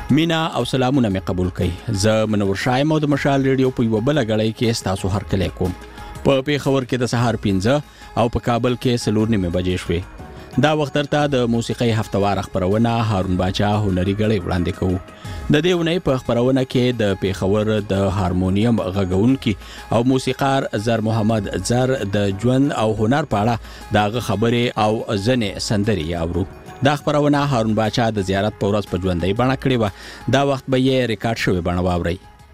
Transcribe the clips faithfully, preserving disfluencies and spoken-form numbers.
مینا او سلامونه مې قبول کړئ. زه منور شایم او د مشال ریډیو په یو بل غړی کې تاسو هر کله کوم. په پیښور کې د سهار پنځه او په کابل کې سلور نیمه بجې شوې. دا وخت ترته د موسیقي هفتوار خبرونه هارون باچا هنري غړی وړاندې کوو. د دې ونې په خبرونه کې د پیښور د هارمونیم غږونکي او موسیقار زر محمد زر د ژوند او هنر په اړه داغه خبرې او ځنې سندري اورو. دا خبرونه هارون باچا د زیارت په ورځ په ژوندۍ بڼه کړې و. دا وخت به یې ریکارډ شوی بڼه واوري.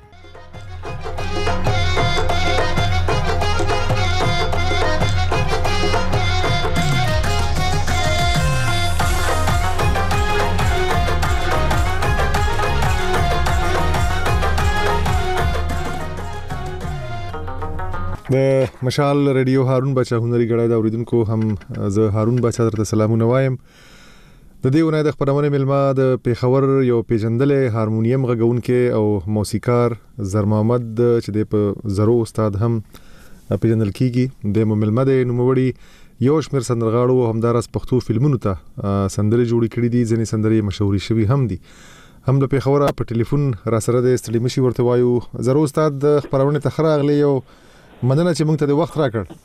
د مشال ریډیو هارون باچا هنري غړای دا اوریدونکو هم زه هارون باچا درته سلامونه وایم. د دې ونې د خبرونه ملما د پیښور یو پیژندلې هارمونیم غږونکي او موسیقار زر محمد چې د په زرو استاد هم پیژندل کیږي. د ملما د نوموړي یو شمیر سندرغاړو همدارس پښتو فلمونو ته سندرې جوړې کړې دي. ځینې سندرې مشهوري شوي هم دي. هم د پیښور په ټلیفون را سره د استړي مشي ورته وایو. زرو استاد د خبرونه تخراغلی یو مننه چې موږ ته د وخت راکړ.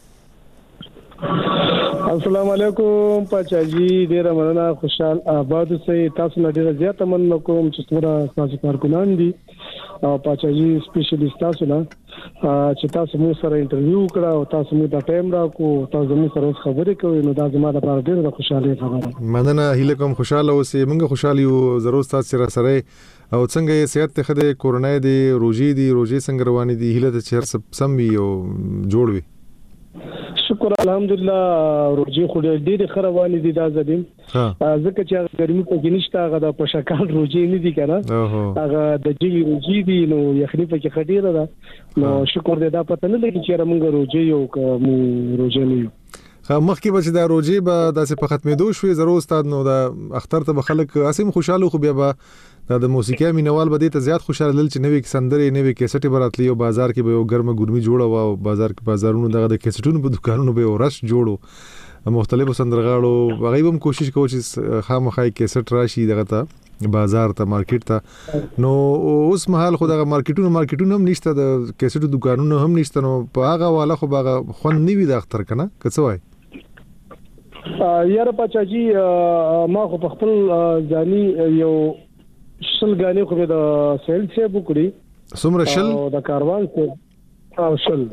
السلام علیکم پاچاجي، ډیره مننه. خوشحال آباد اوسئ. تاسو نه ډیره زیاته مننه کوم چې څومره تاسو کارکونان دي او پاچاجي سپیشلیست تاسو نه چې تاسو مو سره انټرویو وکړه او تاسو مو د ټایم راکو تاسو مو سره خبرې کوي نو دا زما لپاره ډیره خوشاله خبره. مننه. هیله کوم خوشاله اوسئ. موږ خوشاله یو. ضرور تاسو سره سره او څنګه یې صحت ته خده کورونا دی روزي دی روزي څنګه رواني دي هیله ته چیر سم وي او جوړ وي. شکر الحمدلله روزي خو ډېر خرواني دي دا زدیم ځکه چې ګرمي په کې نشته هغه د پشکال روزي نه دي کنه هغه د جلی روزي دي نو یخني په کې خډيره ده نو شکر دې دا پته نه لګي چې موږ روزي یو کوم روزي نه یو. مخکې به چې دا روزي به داسې په ختمېدو شوې زرو استاد نو دا اختر ته به خلک اسیم خوشاله خو بیا به دا د موسیقي مینوال به دې ته زیات خوشاله لل چې نوې سندرې نوې کیسټي براتلی او بازار کې به یو ګرمه ګرمي جوړه او بازار کې بازارونو دغه د کیسټونو په دکانونو به ورش جوړو. مختلفو سندرغاړو هغه هم کوشش کوي چې خامخای کیسټ راشي دغه ته بازار ته مارکیټ ته. نو اوس مهال خو دغه مارکیټونو مارکیټونو هم نشته د کیسټو دکانونو هم نشته نو په هغه والا خو باغه خوند نیوي د اختر کنه کڅ وای. یاره پاچاجي ما خو په خپل ځاني یو شل غانې خو د سیل څخه وکړي سمره شل د کاروان څخه او شل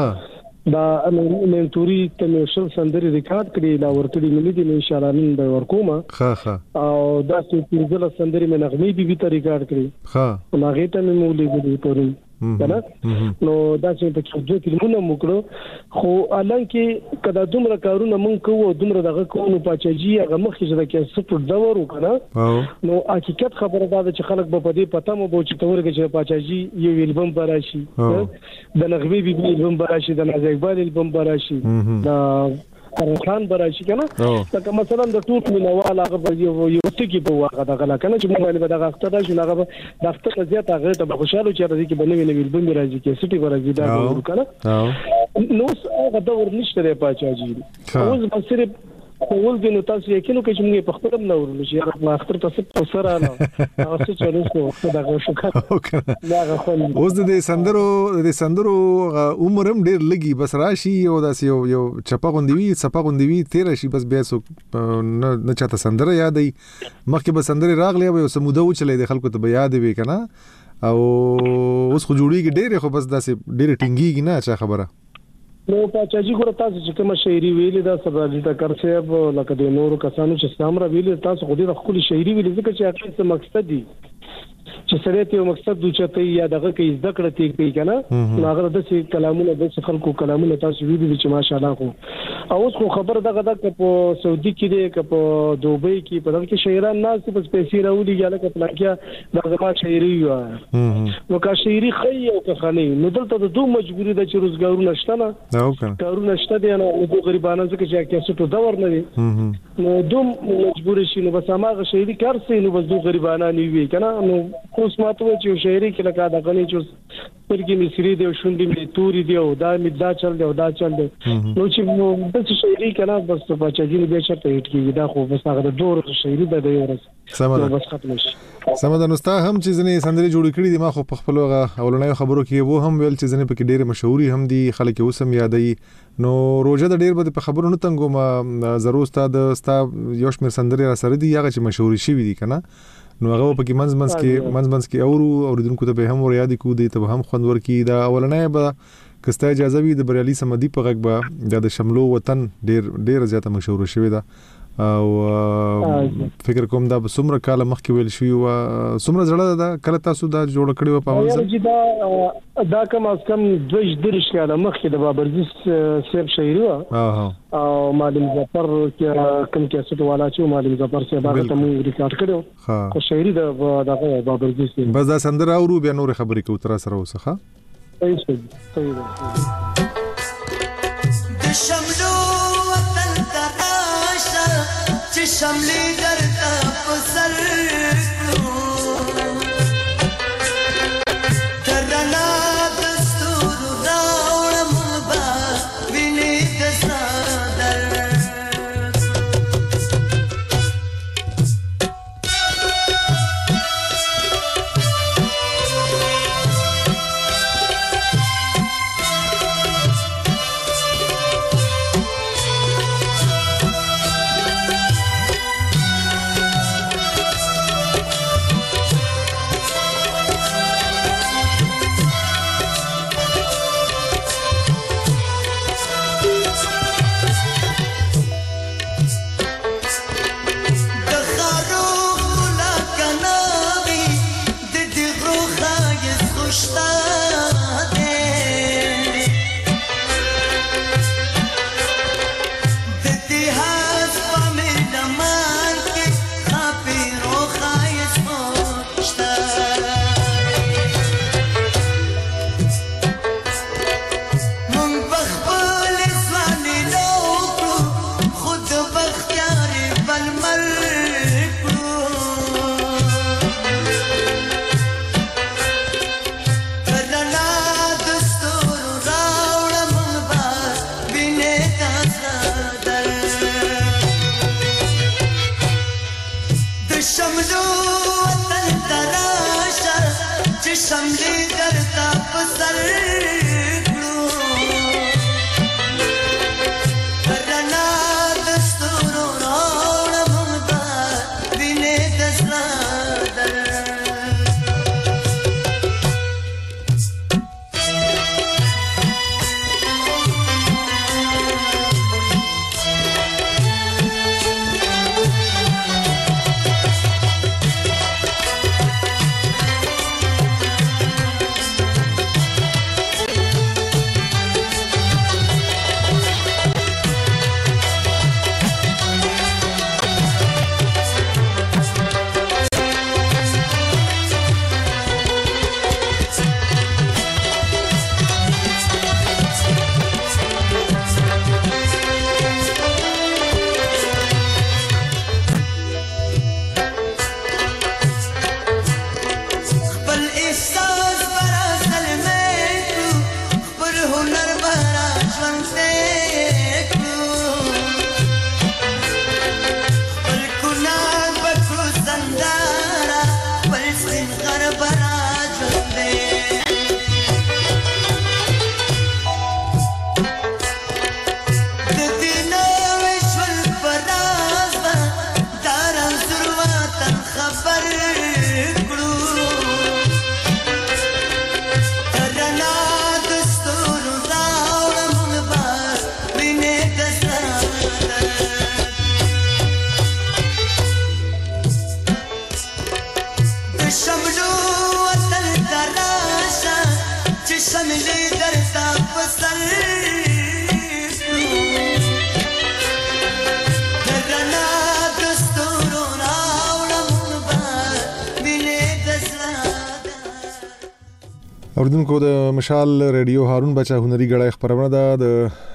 ها دا نن توري ته شل سندري ریکارډ کړی دا ورته دی ملي دي ان شاء الله نن د ورکوما ها ها او دا چې پنځه سندري مې نغمي بي بي ته ریکارډ کړی ها هغه ته مې مولې دي پورې کنه نو دا چې په څو فلمونه موکړو خو الان کې کدا دومره کارونه مونږ کوو دومره دغه کوو پاچاجي هغه مخکې چې د کې سپورت دور وکړه نو حقیقت خبره دا چې خلک به په دې پته مو بو چې تورګه چې پاچاجي یو البم براشي د نغمي بي بي البم براشي د نازک اقبال البم براشي دا خان براشي کنه لکه مثلا د ټوټ مینوال هغه یو یو ټکی په واقع دا غلا کنه چې موږ به دغه اختر شو هغه د اختر زیات هغه ته خوشاله چې راځي کې بنوي نوی البم راځي کې سټي ورځي دا وکړه نو هغه دور نشته دی پاچاجي اوس به صرف اول دینو تاسو یقینو کې چې موږ په خپل نه ورول شي هغه اختر تاسو په سره نه او څه چلو خو دا شوکه دا خو اوس د سندرو د سندرو عمرم ډیر لګي بس راشي او داس یو یو چپا غوندوي چپا غوندوي تیر شي بس بیا سو نه نه چاته سندره یادې مخکې به سندره راغلی او سموده و چلې د خلکو ته یاد وي کنه او اوس خو جوړیږي ډیر خو بس داسې ډیر ټینګیږي نه چا خبره. نو پاچاجي ګور تاسو چې کوم شاعري ویلې دا سبا د کرسیب لکه د نورو کسانو چې سامره ویلې تاسو خو دې خپل شاعري ویلې ځکه چې اخر څه مقصد دی چې سره ته یو مقصد دوچته یا دغه کې زده کړه تي کوي کنه نو هغه د څه کلامونه د خلکو کلامونه تاسو ویلي چې ماشاءالله خو اوس خو خبر دغه د په سعودي کې دی ک په دوبۍ کې په دغه کې شاعران ناس په سپیسي راولي یا لکه پلاکیا د زما شاعري یو نو کا شاعري خي او که خاني نو دلته د دوه مجبوري د چې روزګارونه شته نه کارونه شته دي نو د غریبانو څخه چې کیسټو دور نه دي نو دوم مجبور شي نو بس هغه شاعري کار سي نو بس دوه غریبانه نه وي کنه نو اوس ماته چې شاعري کې لکه دا غني چې پرګي مصری دی او شونډې مې توري دی او دا مې دا چل دی او دا چل دی نو چې د څه شعري کنه بس بچی دی به چرته هټ کیږي دا خو بس هغه د دوه شعري د دی ورس سمه بس ختم شي. سمه ده. نو ستا هم چې ځنې سندري جوړ کړي دي ما خو په خپل اولنۍ خبرو کې وو هم ویل چې ځنې په کې ډېر مشهوري هم دي خلک اوس هم یادوي. نو روزه د ډېر بده په خبرو نه تنګو ما ضرور استاد ستا یو شمېر سندري را سره دي هغه چې مشهوري شي دي کنه نو هغه په کې منځ منځ کې منځ منځ کې اورو اوریدونکو ته به هم ور یاد کو دي ته هم خوند ورکی دا اولنۍ به کستا اجازه وي د بریالي سمدي په غږ به د شملو وطن ډېر ډېر زیاته مشهور شوی دا او فکر کوم دا سمره کال مخکې ویل شوی او سمره زړه دا کله تاسو دا جوړ کړی و په اول ځل دا دا کم از کم دوه درش کاله مخکې د بابرزیس سیب شاعري و او معلم ظفر کې کوم کې څه والا چې معلم ظفر سیب هغه ته مو ریکارډ کړو خو شاعري د دغه بابرزیس بس دا سندره اورو بیا نور خبرې کوو تر سره اوسه صحیح صحیح د شملو وطن تراشه چې شملې درته په سر کړو درنا د ستورو راوړم به وینې د صدر اوردونکو د مشال ریډیو هارون بچا هنري غړای خبرونه ده د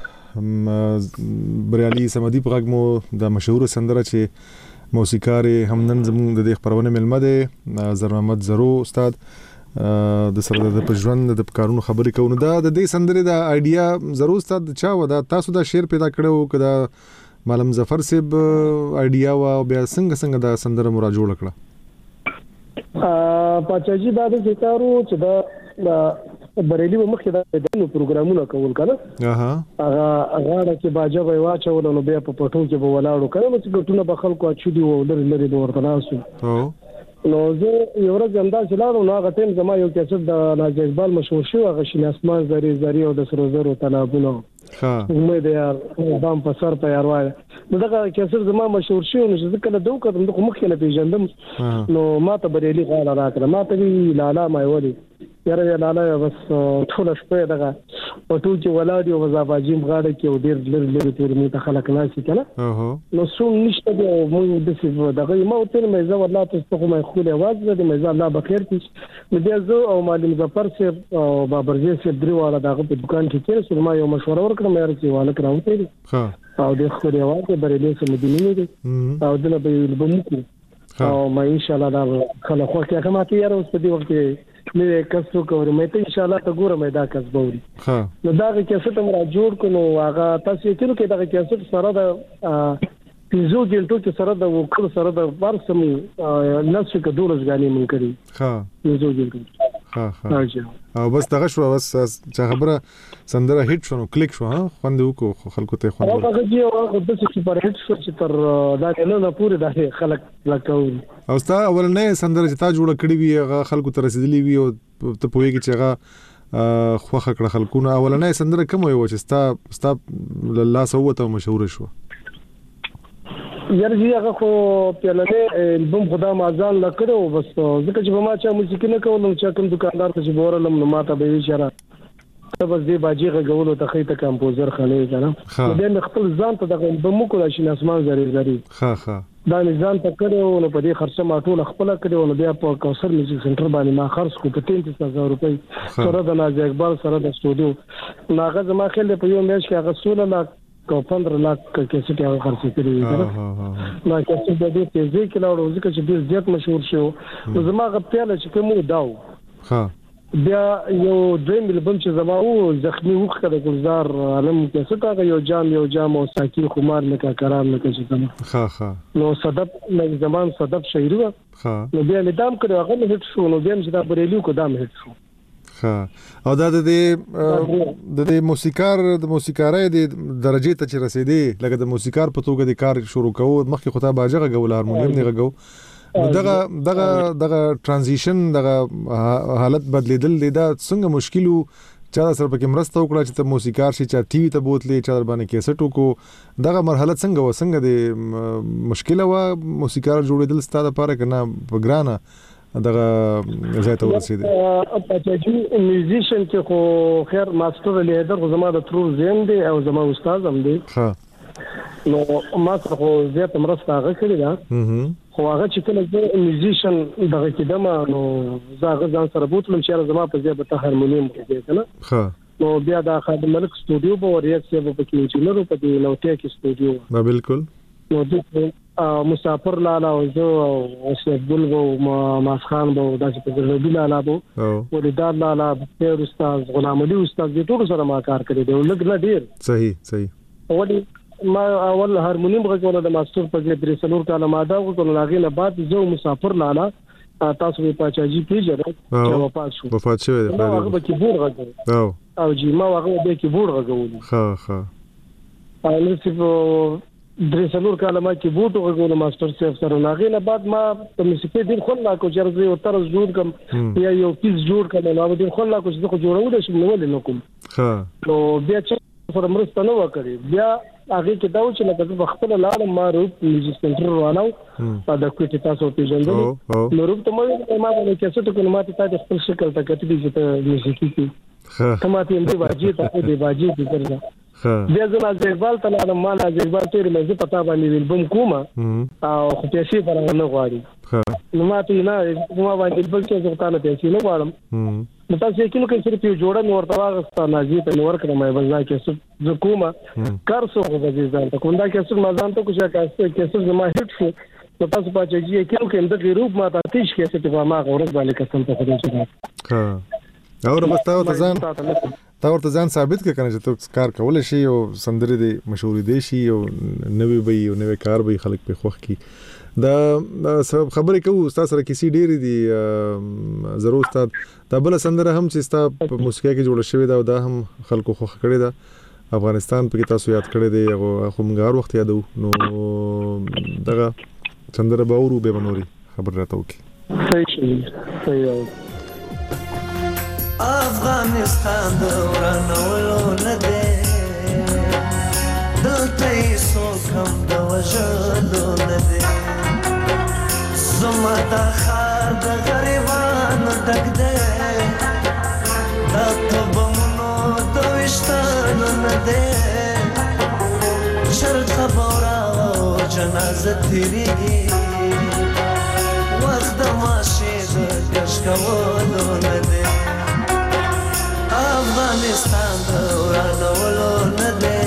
بریالي سمدي په غږ مو د مشهور سندره چې موسیقار همنن زموږ د خبرونه ملمه ده زر محمد زرو استاد د سره د پژوند د کارونو خبرې کوو. دا د دې سندرې د آیډیا ضرور ستاسو چا و دا تاسو دا شعر پیدا کړو کدا معلم ظفر صاحب آیډیا و بیا څنګه څنګه دا سندره مرا جوړ کړه؟ ا پچاجي دا د ذکرو چې دا بریلی مخکې دا د پروګرامونو کول کنه اها هغه هغه چې باجه وای واچول نو بیا په پټو کې به ولاړو کنه چې ګټونه به خلکو اچو دی ولر لري د ورته ناسو او نو زه یو ورځ انده چلاړو نو هغه ټیم زما یو کیسټ د ناجی اقبال مشهور شو هغه شین اسمان زری زری او د سرو زرو تنابونه ها امید یار بام په سر په یار وای نو دا کیسټ زما مشهور شو نو چې کله دوه کړم د مخ نه پیژندم نو ما ته بریلی غاړه راکړه ما ته وی لالا مې ولي یاره لالا بس ټول شپه دغه پټو کې ولادي او زاباجیم غاړه کې او ډیر لر لر تور می ته خلک ناشي کنه اوه نو څو نشته دی مو د څه دغه ما ته مې زه والله تاسو خو مې خو له आवाज دې مې زه الله بخیر کړي نو بیا زه او معلم ظفر صاحب او بابرزي صاحب درې والا دغه په دکان کې کې سره ما یو مشوره ورکړم یاره چې والا کراوته ها او د خو دی आवाज به رېلې سم دي نه دي او دنه به بمکو او ما ان شاء الله دا خلک خو کې کومه تیار اوس په دې وخت کې مې کسو کوم مې ته ان شاء الله ته ګورم دا کس بوري ها نو دا کیسټ هم را جوړ کړو هغه تاسو یې کړو کې دا کیسټ سره د پیزو ګلټو کې سره د وکړ سره د ورسم نفس کې دورزګانی مونږ کړی ها پیزو ګلټو ها ها او بس دغه شو بس چې خبره سندره هیټ شو نو کلیک شو ها خوند وکړو خلکو ته خوند هغه چې هغه د څه پر هیټ شو چې تر دا نه نه پوره د خلک لکاو او ستا اولنې سندره چې تا جوړ کړې وي هغه خلکو ته رسیدلې وي او ته پوهیږي چې هغه خوخه کړه خلکو نه اولنې سندره کوم وي چې ستا ستا الله سوته مشهور شو یارجی هغه خو پیاله البوم خدا مازال لکړو بس ځکه چې ما چا موسیقي نه کولم چې کوم دکاندار ته چې بورلم نو ماته به اشاره ته بس دې باجی غوولو ته خېته کمپوزر خلې کنه دې خپل ځان ته د البوم کو راشي اسمان زری زری ها ها دا نظام ته کړو نو په دې خرڅه ما ټول خپل کړو نو بیا په کوثر میوزیک سنټر باندې ما خرڅ کو په تینتیس هزار روپۍ سره د ناجی اقبال سره د سټوډیو ناغه زما خل په یو میش کې هغه سول لا کو پندرہ لاکھ کیسه ته هغه خرڅ کړی دی نو کیسه د دې تیزی کې لاړو ځکه چې ډیر زیات مشهور شو نو زما غپیاله چې کومو داو ها بیا یو دریم البوم چې زما او زخمی وخت د گلزار عالم کیسه تا یو جام یو جام او ساکی خمار لکه کرام لکه چې کوم ها ها نو صدف نو زمان صدف شاعری ها نو بیا ندام کړو هغه هیټ شو نو بیا چې دا بریلیو کو دام هیټ شو ها او دا د د د موسیقار د موسیقارۍ د درجه ته چې رسیدي لکه د موسیقار په توګه د کار شروع کوو مخکې خو ته باجه غول هارمونیم نه غو دغه دغه دغه ترانزیشن دغه حالت بدلیدل دا څنګه مشکلو چا سره پکې مرسته وکړه چې ته موسیقار شې چې ټي وي ته بوتلې چې در باندې کیسټ وکړو دغه مرحله څنګه و څنګه د مشکله و موسیقار جوړېدل ستاسو لپاره کنه وګرانه دغه ځای ته ورسېده پچاجي میوزیشن کې خو خیر ماستر لیدر خو زما د ترور زین دی او زما استاد هم دی ها نو ما څه خو زیات مرسته هغه کړی دا خو هغه چې کله زه میوزیشن دغه کېدم نو زه هغه ځان سره بوتلم چې زما په ځای به هارمونیم کې کنه ها نو بیا د خادم ملک سټوډیو په ریاض کې په کې انجینر په دې نوټه کې سټوډیو ما بالکل نو د مسافر لالا او زه او سید ګل وو ماسخان وو داسې په زړه لالا وو ولدار لالا په استاد غلام علي استاد دې ټول سره ما کار کړی دی لګ نه ډیر صحیح صحیح ولې ما اول هارمونیم غوړل د ماستر په کې درې سلور کاله ما دا غوړل لاغې نه بعد زه مسافر لالا تاسو په پاچاجي پیژنه چې وفات شو وفات شوی دی هغه به کیبورډ غوړل او او جی ما هغه به کیبورډ غوړل ها ها او نو درې سلور کاله ما کیبورډ غوړل ماستر سیف سره لاغې نه بعد ما په موسیقي ډیر خو لا کو چې زه تر جوړ کوم یا یو پیس جوړ کړم نو ډیر خو لا کو چې خو جوړول شم نو ولې نو کوم ها نو بیا چې سره مرسته نه وکړي بیا هغه کې دا و چې لکه په خپل لاړ ما روپ میوزیک سنټر روانو دا کوټه تاسو پیژندل نو روپ ته ما ما د کیسټ کو ما ته تاسو خپل شکل ته کتلی چې ته موسیقي کې ته ما ته دې باجی ته دې باجی دې کړل بیا زه ناجی اقبال ته لاړم ما ناجی اقبال ته مې زه پتا باندې البوم کوم او خو پیسې پر نه غواړي نو ما ته نه ما باندې البوم کې ځو تانه پیسې نه غواړم نو تاسو یې کینو کې صرف یو جوړه نور تا واغستا ناجی ته نور کړم مې بل ځکه چې زه کومه کار څو غوږی ځان ته کوم دا کې څو ما ځان ته کوم چې کاسه کې څو ما هیټ شو نو تاسو پاچاجي کې کوم د غروب ما ته تیش کې څه په ما غورز باندې قسم په خدای شي ها اور بس تاسو ته ځان تا ورته ځان ثابت کړه کنه چې ته کار کول شي او سندري دي مشهور دي شي او نوې وي او نوې کار به خلک په خوخ کی دا سبب خبرې کوو تاسو سره کیسې ډېری دي ضرور استاد دا بل سندره هم چې تاسو په موسیقي کې جوړ شوی دا دا هم خلکو خوخ کړی دا افغانستان په کې تاسو یاد کړی دی او خو موږ هر وخت یادو نو دغه سندره باورو به بنوري خبر راته وکي صحیح شي صحیح افغانستان دورانولو نده دلته یې څوک هم د وژلو نده زما دا ښار د غریبانو ډک دی دا په بمونو د ویشتلو نده چرته به وراو جنازه تېرېږي وخت د ماشې د کش کولو نده افغانستان دورانولو نده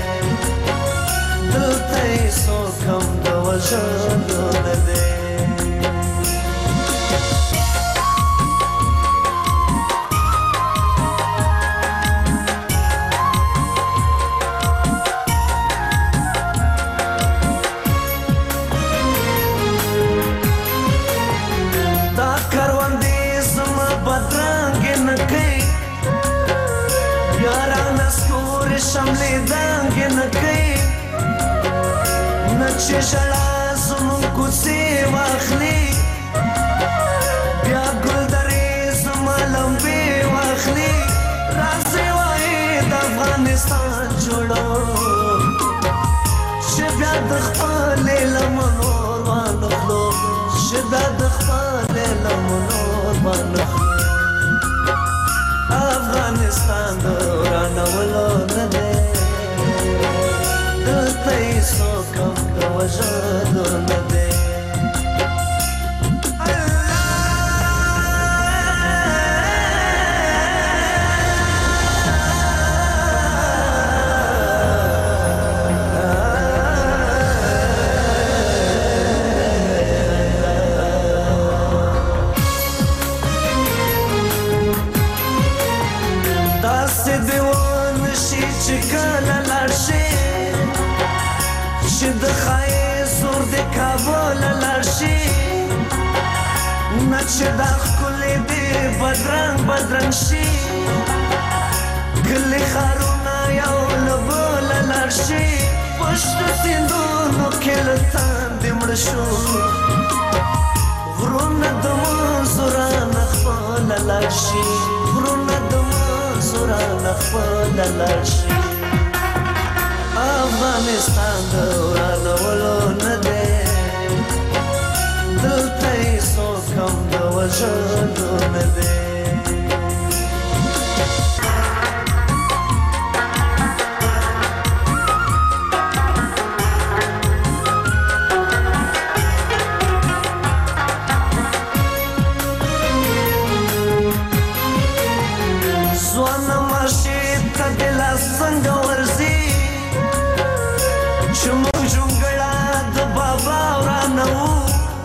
دلته یې څوک هم د وژلو نده دا کروندې زما بدرنګې نه کوي یارانه سکورې شملې دنګې نه کوي نه چې ژړا زمونږ کوڅې واخلي بیا ګلدرې زما لمبې واخلي راځئ وایي د افغانستان جوړو چې بیا د خپلې لمنو وانخلو چې بیا د خپلې لمنو وانخلو افغانستان دورانولو نده دلته یې څوک هم د وژلو نده د خای زور د کابل لارشي نچ د خلې دی بدرنګ بدرنګ شي کله خارونه یو لبل لارشي پښت سیندونو کې لتان د مړ شو ورونه د منصوران خپل لارشي ورونه د منصوران خپل لارشي افغانستان دورانولو نده دلته یې څوک هم د وژلو نده ځوانه ماشې ته د لاس څنګه ورځي شموږ جونګړه د بابا ورانه وو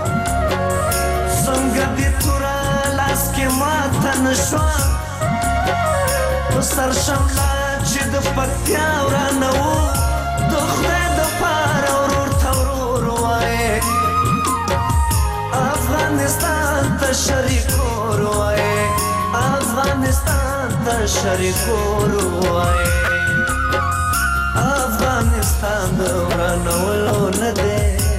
څنګه دې توره لاس کې ماته نه شوه په سر شمله چې د پکتیا ورانه وو د خدای دپاره ورور ته ورور وایې افغانستان ته شریکور وایې افغانستان ته شریکور وایې افغانستان دورانولو نده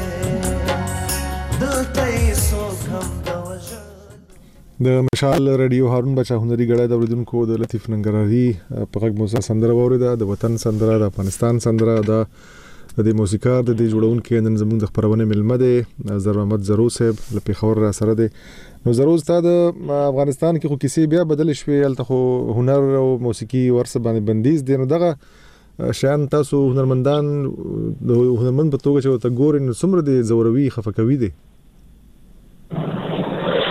دلته یې څوک هم د وژلو د مشال رادیو هارون بچا هنري غړای د اوریدونکو د لطیف ننګرهاري په غږ موسیقي سندره واوریده د وطن سندره د افغانستان سندره د موسیقار د دې جوړونکو نن زموږ د خبرونه ملمه ده زر محمد زرو صاحب له پیښور را سره ده نو زرو استاد افغانستان کې خو کیسې بیا بدل شوې الته خو هنر او موسیقي ورسره باندې بندیز دي نو دغه شان تاسو هنرمندان د هنرمند په توګه چې ته ګورئ نو څومره دي زوروي خفقوي دي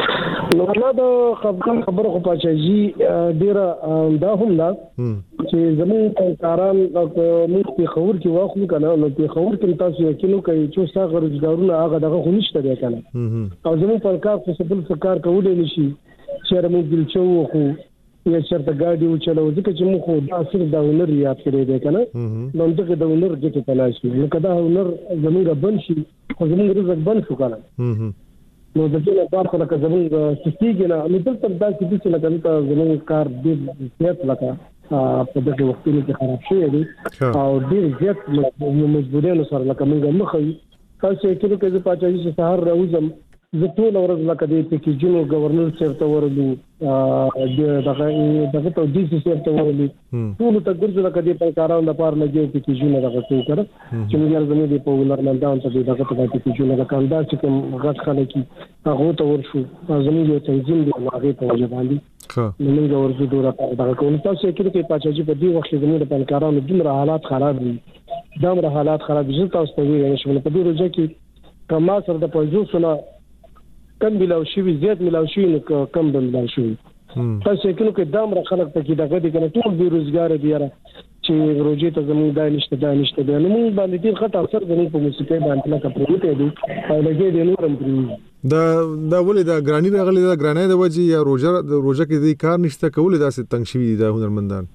نو الله د خبر خبره خو پاچاجي ډیره دا هم دا چې زمون کاران موږ په خبر کې واخلو کنه نو په خبر کې تاسو یقینو کوي چې څنګه روزګارونه هغه دغه خو نشته دی کنه او زمون پر کار څه بل څه کار کولای نشي چې موږ دل چو خو یا چرته ګاډي و چلو ځکه چې موږ خو دا صرف دا ونر یاد کړی دی کنه نو دغه د ونر د ته تلاشي نو کدا ونر زمونږ بن شي خو زمونږ رزق بن شو کنه نو د دې لپاره خو لکه زمونږ سټیګ نه نو دلته دا چې څه لکه زمونږ کار دې زیات لکه په دغه وخت کې خراب شوی دی او ډیر زیات مجبورانه سره لکه موږ مخې تاسو یې کړو چې پاچاجي چې سهار راوځم زه ټول ورځ لکه دې پکیجونو گورنر چیرته ورلو دغه دغه ته دې څه چیرته ورلو ټول ته ګرځو لکه دې په کارونو لپاره لګي پکیجونو دغه څه کړ چې موږ زموږ د په ولرمندان ته دغه ته پکیجونو د کاندار چې کوم غټ خلک هغه ته ورشو زموږ یو تنظیم دی هغه په وجه باندې نو موږ ورزو دوره دغه کوم تاسو یې کړو چې پاچاجي په دې وخت زموږ د پنکارانو دومره حالات خراب دي دومره حالات خراب دي تاسو ته ویل شو په دې ورځ کې کما سره د پوزو سره کم ملاو شي زیات ملاو شي نو کم ملاو شي تاسو کله کې دامره خلک پکې دغه دي کنه ټول بي روزګار دي را چې روزي ته زموږ دای نشته دای نشته دی نو موږ باندې ډیر خطر اثر غني په موسیقي باندې لکه پروته دي او لګي دي نورم پری دا دا ولې دا ګرانی راغلي دا ګرانی د وجه یا روزه روزه کې دي کار نشته کول دا ست تنگ شوی دا هنرمندان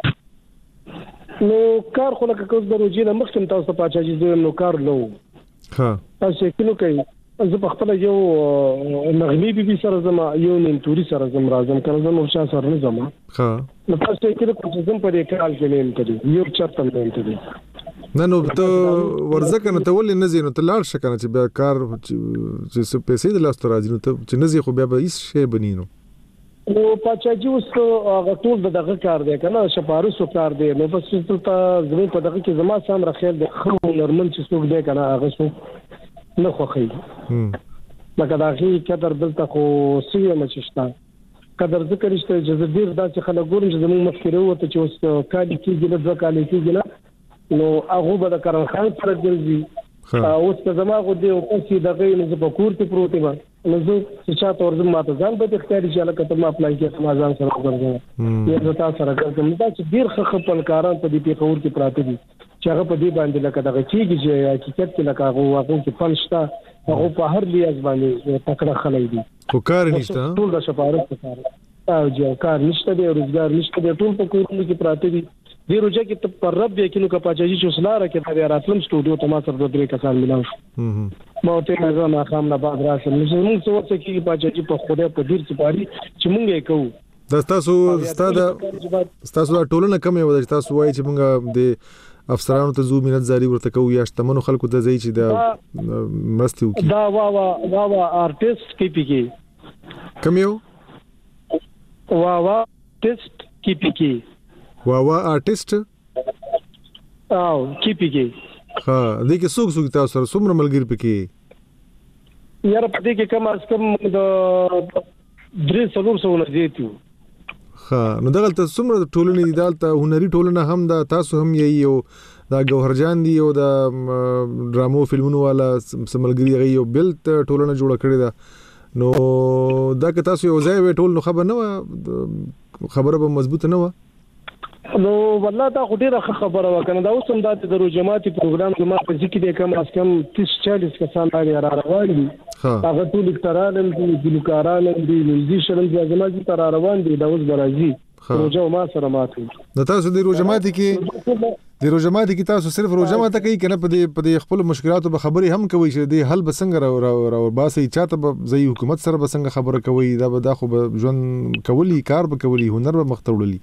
نو کار خو لکه کوم د روزي نه مخکې تاسو پاچاجي زه نو کار لو ها تاسو کله کوي زه په خپل یو نغمي بي بي سره زما یو نیم توري سره زم راځم کله زم او شاه سره زما ها نو تاسو کې کوم زم په دې کال کې نیم کړی یو چرته نیم کړی نه نو ته ورزه کنه ته ولې نزي نو ته لاړ شکنه چې بیا کار چې پیسې د لاس ته راځي نو ته چې نزي خو بیا به هیڅ شی بنینو نو پاچاجي اوس هغه ټول دغه کار دی کنه شپارسو کار دی نو بس ته زمو په دغه کې زما سم راخیل د خو نرمن چې څوک دی کنه هغه څو نه خوخي لکه دا غي قدر دلته خو سوي مچشتا قدر ذکر شته چې ډیر داسې خلک ګورم چې زموږ مخکره وته چې اوس کالي کېږي له ځکه کالي کېږي نو هغه به د کارن خان سره ګرځي اوس که زما غو دی او چې دغه نه په کور ته پروت ما نو زه چې چاته ورزم ماته ځان به اختیاري چې لکه ته ما اپلای کې ما ځان سره ګرځم یا زه تاسو سره ګرځم دا چې ډیر ښه خپلکاران په دې پیښور کې پراته دي چې هغه په دې باندې لکه دغه کېږي چې حقیقت کې لکه هغه واقع کې پنځتا هغه په هر لیاز باندې تکړه خلک دي خو کار نشته ټول د شپارت کار او چې کار نشته دی روزګار نشته دی ټول په کورونو کې پراته دي دی روزه کې ته پر رب یې کینو کا پاچاجي چې وسلاره کې دا راتلم سټوډیو ته ما سره د درې کسان ملاو شو ما ته نه ما خام نه بعد راشم نو موږ څه ورته کې پاچاجي په خوده په ډیر سپاري چې موږ یې کوو د تاسو ستاده تاسو ټولنه کم یو د تاسو وایي چې موږ د افسرانو ته زو مینت زاری ورته کوو یا شتمنو خلکو ته ځي چې دا مرستي وکړي دا وا وا وا وا آرټیست کې پی کې کم یو وا وا آرټیست کې پی کې وا وا آرټیست او کې پی کې ها دې کې څوک څوک تاسو سره څومره ملګری پکې یاره په دې کې کم از کم د درې څلور سو نه زیاتو ها نو دغه ته څومره ټولنې دي دالته هنري ټولنه هم دا تاسو هم یې یو دا ګوهرجان دی او دا ډرامو فلمونو والا سملګری غي یو بل ټولنه جوړ کړی دا نو دا که تاسو یو ځای وې ټول نو خبر نه خبره به مضبوط نه و نو والله دا خو ډیره خبره وکنه دا اوس هم د درو جماعتي پروګرام کې ما په ځکه د کم از کم تیس چالیس کسان راغلي را روان دي هغه ټول اکتران دي ګلوکاران دي میوزیشن دي جماعتي تر روان دي دا اوس برازي روزه ما سره ماته د تاسو د روجماتي کې د روجماتي کې تاسو صرف روجماته کوي کنه په دې په دې خپل مشکلاتو به خبري هم کوي چې د حل بسنګ را باسي چاته به زي حکومت سره بسنګ خبره کوي دا به دا خو به ژوند کولی کار به کولی هنر به مختوړلی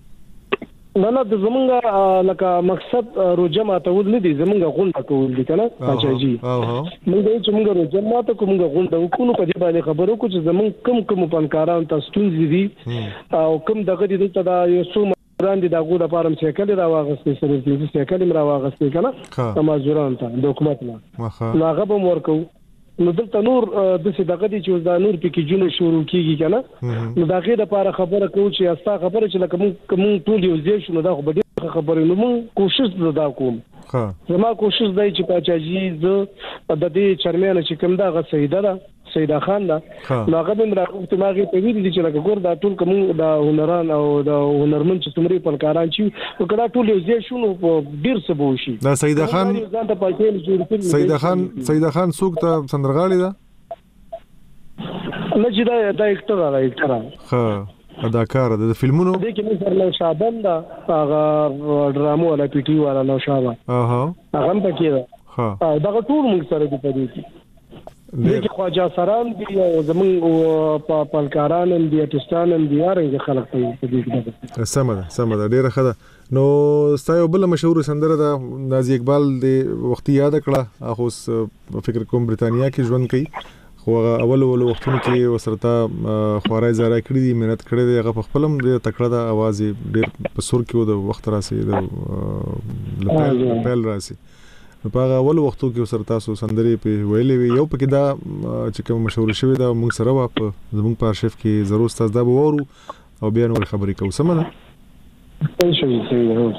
نه نه د زمونږه لکه مقصد روزه ماته نه دي زمونږه غونډه کول دي کنه پاچاجي موږ چې موږ روزه ماته کومه غونډه وکړو په دې باندې خبرو کو چې زمونږ کم کم پنکاران تاسو ستونزې دي او کم دغه دي ته دا یو څو وړاندې دا غوډه پارم سیکل را واغستې سره دې سیکل را واغستې کنه تمازوران ته د حکومت نه هغه به ورکو نو دلته نور د څه دغه دي چې دا نور پکې جون شروع کیږي کنه نو دا غي د لپاره خبره کوم چې استا خبره چې لکه مونږ ټول یو ځای شو نو دا خو به خبره نو مونږ کوشش زدا کوم ها زما کوشش دی چې پاچاجي ز د دې چرمنه چې کوم دا غ سیده ده سیدا خان دا نو هغه د راغوت ماغه په ویل دي چې لکه ګور دا ټول کوم د هنران او د هنرمن چې څومره فنکاران چې وکړه ټول یو ځای شونو په ډیر څه بو شي دا سیدا خان سیدا خان سیدا خان څوک ته سندرغاړي دا نه چې دا د اکټر را اکټر ها اداکار د فلمونو د کې مثلا نو شابان دا هغه ډرامو ولا پی ټی ولا نو شابه اها هغه پکې دا ها دا ټول موږ سره دی په دې دغه خواجه سران دي او زمون په پلکاران هم دي ټستان هم دي هغه خلک په دې سمه سمه ډیره خده نو ستایو بل مشهور سندره دا نازي اقبال د وختي یاد کړه اخو فکر کوم برتانیا کې ژوند کوي خو اول اول وختونو کې وسرته خوارای زارا کړی دي مهنت کړی دی هغه په خپلم د تکړه د आवाज ډیر په سر کې د وخت راسي د لپیل پل راسي په هغه اول وختو کې سره تاسو سندري په ویلې وی یو پکې دا چې کوم مشهور شوی دا موږ سره واپ زموږ په ارشیف کې ضرور تاسو دا وورو او بیا نور خبرې کوو سمه ده شوي شوي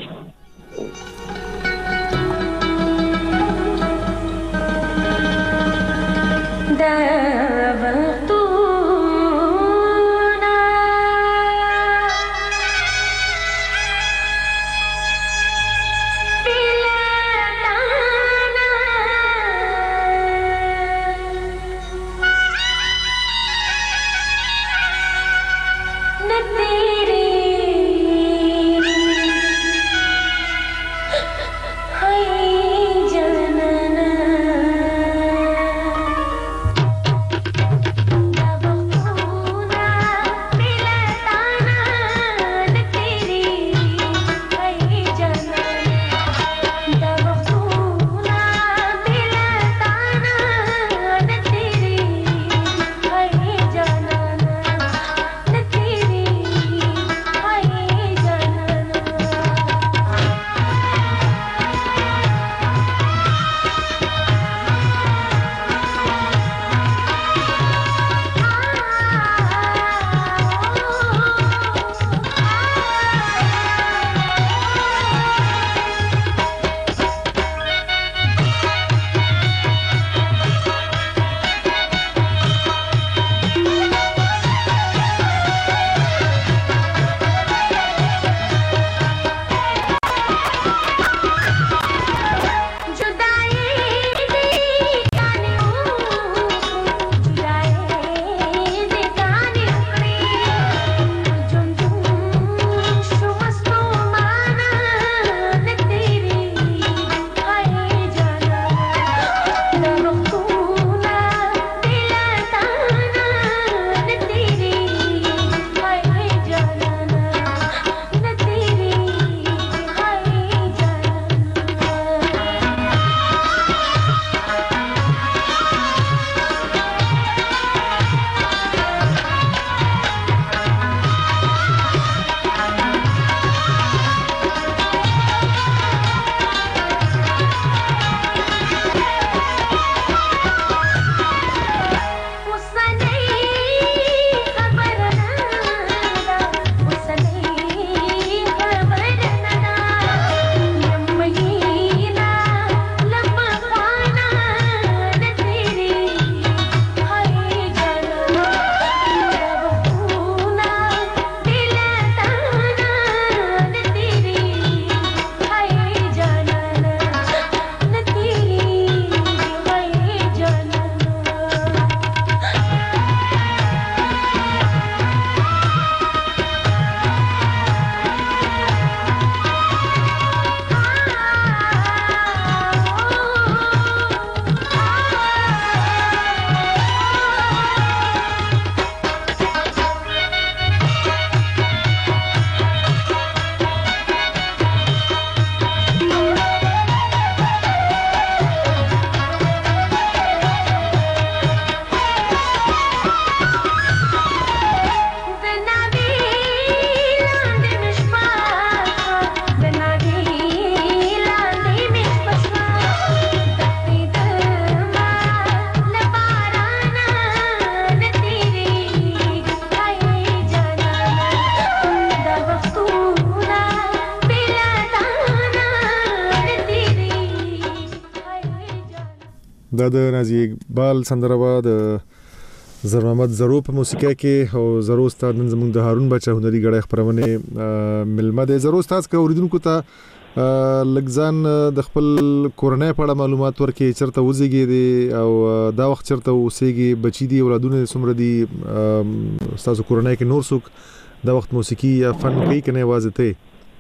دا د نازي اقبال سندره وا د زر محمد زرو په موسیقي کې او زرو استاد نن زموږ د هارون بچا هنري غړې خبرونه ملمه ده. زرو استاد که اوریدونکو ته لګزان د خپل کورنۍ په اړه معلومات ورکړي، چرته وزيږي دي او دا وخت چرته اوسېږي، بچي دي، اولادونه څومره دي، تاسو کورنۍ کې نور څوک دا وخت موسیقي یا فن کوي کنه आवाज ته؟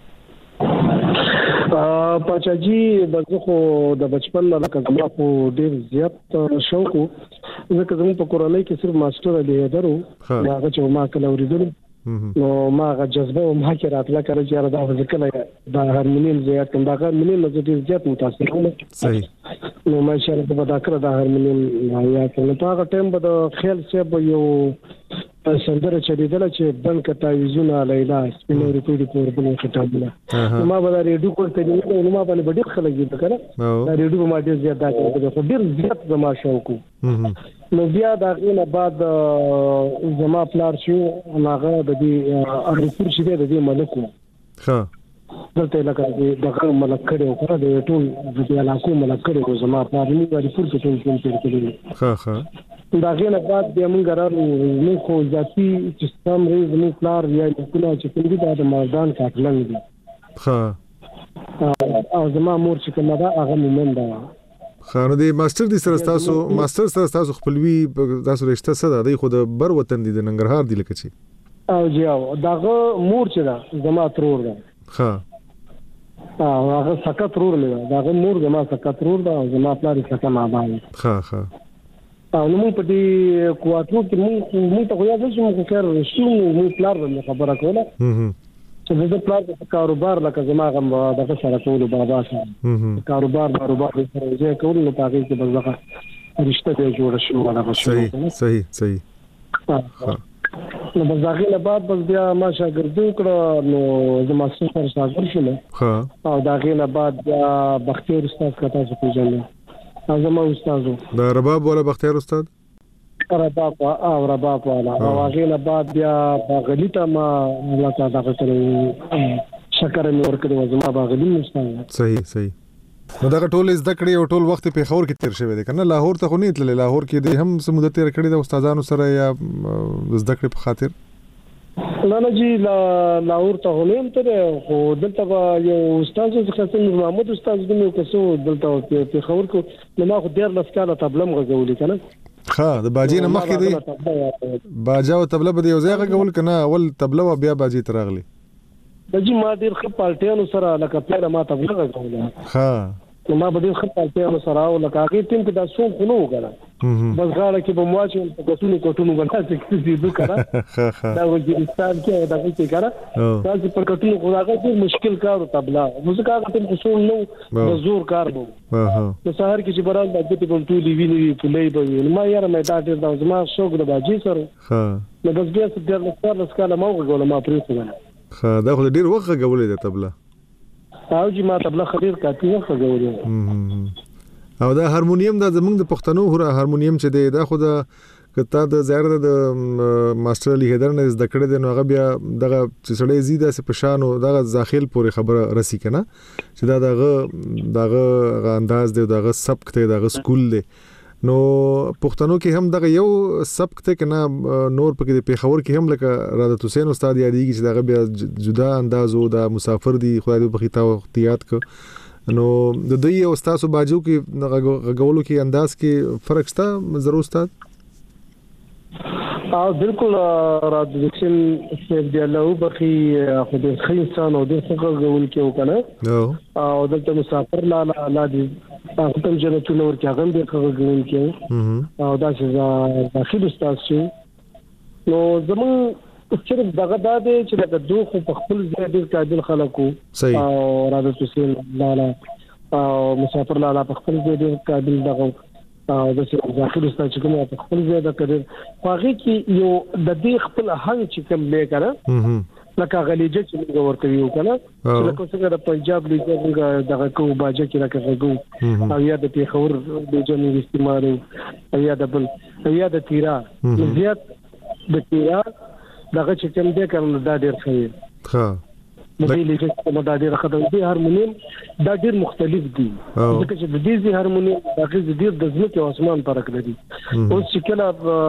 پاچا جی دغه خو د بچپن نه لکه زما خو ډیر زیات شوق وو، ځکه زموږ په کورنۍ کې صرف ماستر علي درو هغه چې ما کله اوریدل نو ما هغه جذبه او ما کې راتله کړ چې دا ځکه دا هارمونیم زیات کوم دا هارمونیم نه ډیر زیات متاثر وم. صحیح. نو ما چې دا دا کړ دا هارمونیم یا کنه په هغه ټیم به د خیال څه یو سندره چې دیدل چې بل کتا ویزونه لیلا سپینوري په دې پور بل کتابونه ما به ریډیو کوته نو ما باندې ډیر خلک دي کړه دا ریډیو ما ډیر زیات دا کړو ډیر زیات زما شوق نو بیا دا غینه بعد زما پلار شو هغه د دې اړتیا چې د دې ملکو ها دلته لکه دغه ملک کړو کړه د ټول د دې علاقو ملک کړو زما پلار موږ د ریپورت ټول ټول کړو ها ها دا غینه بعد بیا موږ راغلو نو خو ذاتي چې سم ریز نو پلار یا کله چې کوم دي د مردان کاټلنګ دي ها او زما مور چې کومه دا هغه مومن ده خانه دی ماستر دي سره تاسو ماستر سره تاسو خپلوي تاسو رشتہ سره دی خو د بر وطن دي د ننګرهار دی لکه چی او جی او داغه مور چې دا زما ترور ده ها او هغه سکه ترور نه داغه مور زما سکه ترور ده زما پلار سکه ما باندې ها ها او نو په دې کواتو کې مونږ مونږ ته غویا چې موږ خیر شو موږ پلار د خبره کوله چې د پلار د کاروبار لکه زما غم د سره کولو بابا سره کاروبار کاروبار سره یې کول نو پاره کې بلځه رشتہ دې جوړ شو ولا صحیح صحیح صحیح نو بس داخله بعد بس بیا ما شاګردو کړه نو زما سره شاګرد شوم ها او داخله بعد بیا بختیار استاد کته څه پیژنم زما استادو دا رباب ولا بختیار استاد رباب او رباب والا او هغه بعد بیا غلیطه ما الله تعالی غوښتل شکر مې ورکړو زما باغلی استاد. صحیح صحیح. نو دا ټول زده کړې او ټول وخت په خور کې تیر شوی دی کنه لاهور ته خو نه تللی لاهور کې د هم سمودت تیر کړی د استادانو سره یا زده کړې په خاطر نه نه جی لاهور ته هم تر خو دلته یو استاد څخه څنګه محمد استاد دې کوڅو دلته په خور کو نو ما خو ډیر لسکاله تبلم غوولې کنه ها د باجی نه مخکې دی باجا او تبله به یو ځای غول کنه اول تبله او بیا باجی ترغلی د جی ما ډیر خپل پالټیانو سره لکه پیره ما تبله غوولې ها نو ما به ډیر خپل پالټیانو سره او لکه هغه ټیم کې دا څو خونو وکړه بس غاړه کې به مواچو په کوټونو کوټونو باندې چې دې وکړه دا وګورستان کې دا څه کړه دا چې په کوټونو خداګه ډیر مشکل کار تبله موسیقا ټیم کې څو نو زور کار وو ها نو سحر کې چې برال د دې په ټولي ویني پلي به ما یاره مې دا ډیر دا زما شوق د باجی سره ها نو بس بیا څه ډیر لسکار لسکار ما وګول ما پرې څنګه ها دا خو ډیر وخت غوولې ده تبله او جی ما تبله خبير کاتی وخت غوولې او دا هارمونیم دا زمونږ د پښتنو هر هارمونیم چې دی دا خو د کته د زیاره د ماستر علی حیدر نه زده کړی دی نو هغه بیا دغه چې سړی زیاده سه پشانو دغه ځاخیل پورې خبره رسی کنه چې دا دغه دغه انداز دی دغه سبق دی دغه سکول دی نو پښتنو کې هم دغه یو سبق ته کنه نور پکې په خبر کې هم لکه رادت حسین استاد یادېږي چې دغه بیا جدا انداز او د مسافر دی خدای دې بخیتا وختیات کو نو د دوی او استاد باجو کې غوولو کې انداز کې فرق شته ضرور استاد او بالکل رادت حسین سید دی الله وبخي خو د خیر انسان او د څنګه غوول کې وکنه او دلته مسافر لا لا دي تاسو ته جنتونه ورکه غم دې غوول کې او دا چې داخل استاد شي نو زمون چې دغه د دې چې د دوه په خپل ځای ډیر قابل خلکو او رادت حسین لالا او مسافر لالا په خپل ځای ډیر قابل دغه او د ځاخل استاد چې کومه په خپل ځای د کړي هغه کې یو د دې خپل هنګ چې کوم لې کړه لکه غلیجه چې موږ ورته یو کنه چې لکه څنګه د پنجاب لیګ دغه کو باجه کې راکړو او یا د پیښور د جنوب استعمال او یا د بل یا د تیرا زیات د تیرا دغه چې کوم دې کوم دا ډیر ښه ها د دې لیکه په دا ډیر خدای دي هارمونیم دا ډیر مختلف دي ځکه چې د دې هارمونیم دغه ډیر د ځمکې او اسمان فرق لري اوس چې کله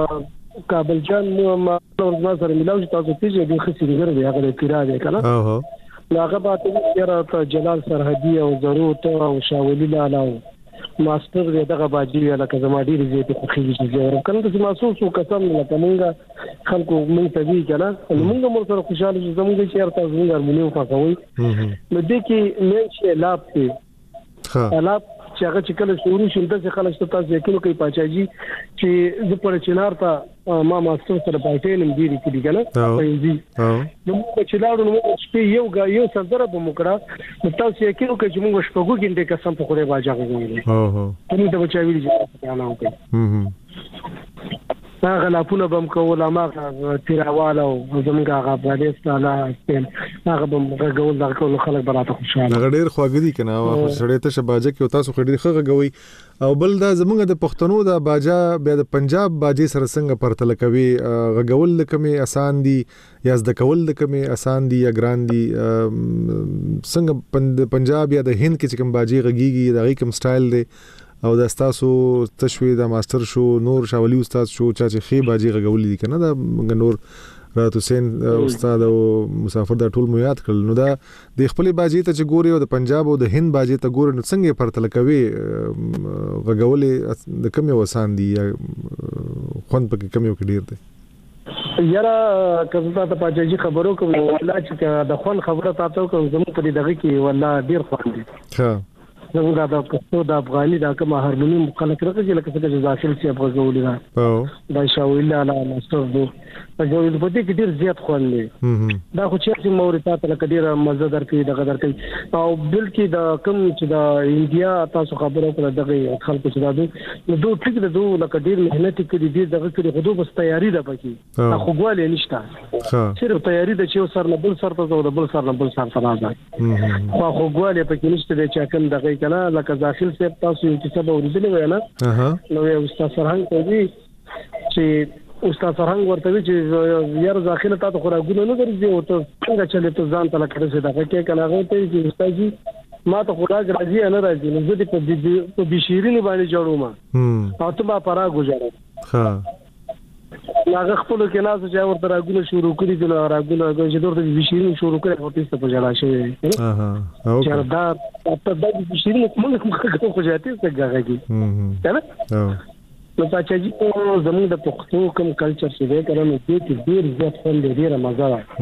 کابل جان مو ما ما سره ملاوي تاسو پیژې د خسینګر دی هغه پیرا دی کنه اوه هغه باندې یاره جلال سرحدي او ضرورت او شاولي لاله ماستر دغه باجی لکه زما ډیر زیات خوخي چې زه کنه چې محسوس وکم لکه مونږه خلکو مونږ ته وی کنه مونږ مور سره خوشاله چې زموږ چې ارته زموږ هارمونیوم پاکوي نو د کې مې چې لاب ته ها لاب چې هغه چې کله شروع شول د خلک ته تاسو یقین کوي پاچاجي چې زه پر چنار ته ما ماستر سره پاتې نم ډیری کې کنه پېږي نو چې لاړو نو شپې یو غا یو سره به مکړه نو تاسو یقین کوي چې موږ شپږو غنټه قسم په خوره باجا کوي او هو ته مې د بچا ویل چې نه وکړي هغه لا پونه بم کوله ما تیراواله او زمونږ هغه باندې ستاله هغه بم غول دا کول خلک براته خوشاله هغه ډیر خواږدي کنه او سړی ته شباجه کې تاسو خډیر خغه غوي او بل دا زمونږ د پښتنو د باجا بیا د پنجاب باجی سره څنګه پرتل کوي غغول کمي آسان دي یا زده کول کمي آسان دي یا ګران دي څنګه پنجاب یا د هند کې کوم باجی غږیږي د غي کوم سټایل دی او دا تاسو تشوي د ماستر شو نور شاولي استاد شو چې خي باجی غغولې دي کنه دا نور رات حسین استاد او مسافر دا ټول مو یاد کړل نو دا د خپل باجی ته چې ګوري او د پنجاب او د هند باجی ته ګوري نو څنګه پرتل کوي غغولې د کم یو آسان دي یا خوند پکې کم یو کې ډیر دی یاره کزه ته پاجي خبرو کوم والله چې د خون خبره تاسو کوم زموږ په دغه کې والله ډیر خوند دي ها زموږ د پښتو د افغاني د کوم هارمونیوم خلک راځي لکه څنګه چې داخل شي په غوولې دا او دا شاویل علا ماستر دو په جوړ په دې کې ډیر زیات خوند دی دا خو چې مورتا ته لکه ډیر مزه درکې دغه درکې او بلکې د کوم چې د انډیا تاسو خبرو کړه دغه خلکو چې دا نو دوه ټیک د دوه لکه ډیر مهنت کې دي دغه کې خو دوه بس تیاری ده پکې خو غواړي نشته صرف تیاری د چې سر نه بل سر ته زو د بل سر نه بل سر ته راځي خو خو غواړي پکې نشته چې کوم دغه کنه لکه ځاخل صاحب تاسو چې څه به ورزلې وای نه نو یو استاد سرهنګ کوي چې استاد سرهنګ ورته چې یار ځاخل تاسو خو راګونه نه درځي او ته څنګه چلے ته ځان ته لکه څه دغه کې کنه هغه ته چې استاد جی ما ته خدا راځي نه راځي نو زه دې په بشیرینی باندې جوړوم او ته ما پرا گزارم ها هغه خپل کې ناز چې ورته راګونه شروع کړی دي راګونه چې ورته بشیرینی شروع کړي او تاسو په جلا شي ها ها چې دا په دغه بشیرینی موږ کوم خو ځاتې څنګه راګي کنه نو پاچاجي زموږ د پښتو کوم کلچر څه دی کنه نو دې ډیر زیات فن دی ډیر مزه ده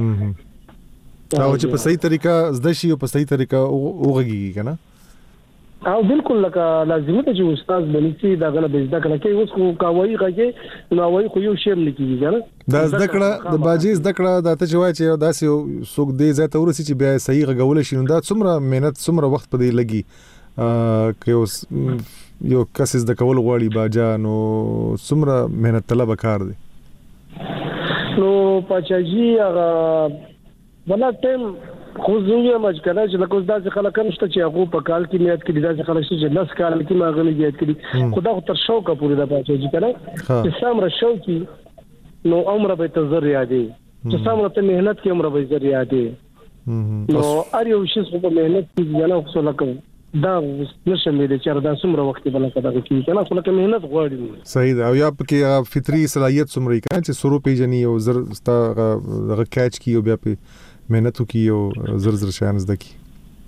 او چې په صحیح طریقه زده شي او په صحیح طریقه وګږي کنه او بالکل لکه لازمه ته چې استاد بني چې دا غل بزدا کړه کې اوس خو کاوي غږی نو وای خو یو شیم لیکيږي کنه دا زده کړه د باجی زده کړه د ته جوای چې داسې سوق دی زه ته ورسې چې بیا صحیح غول شي نو دا څومره مهنت څومره وخت پدې لګي که اوس یو کس زده کول غواړي باجا نو څومره مهنت طلب کار دی نو پاچاجي هغه بلا ټیم خو زوی مج کله چې لکه دا چې خلک نشته چې هغه په کال کې نیت کړي دا چې خلک چې لاس کال کې ما غلي نیت کړي خدا خو تر شوکه پوری دا پاچاجي کنه چې سامره شوکي نو عمر به تزر یادې چې سامره ته مهنت کې عمر به زر یادې نو ار یو شي په مهنت کې نه خو لکه دا نشه مې د چر دا څومره وخت بل کده کې کنه خو لکه مهنت غواړي صحیح دا او یا پکې فطري صلاحيت څومره کنه چې سرو پیجنې او زر ستا غ کاچ کی او بیا په مهنت کی او زر زر شان زده کی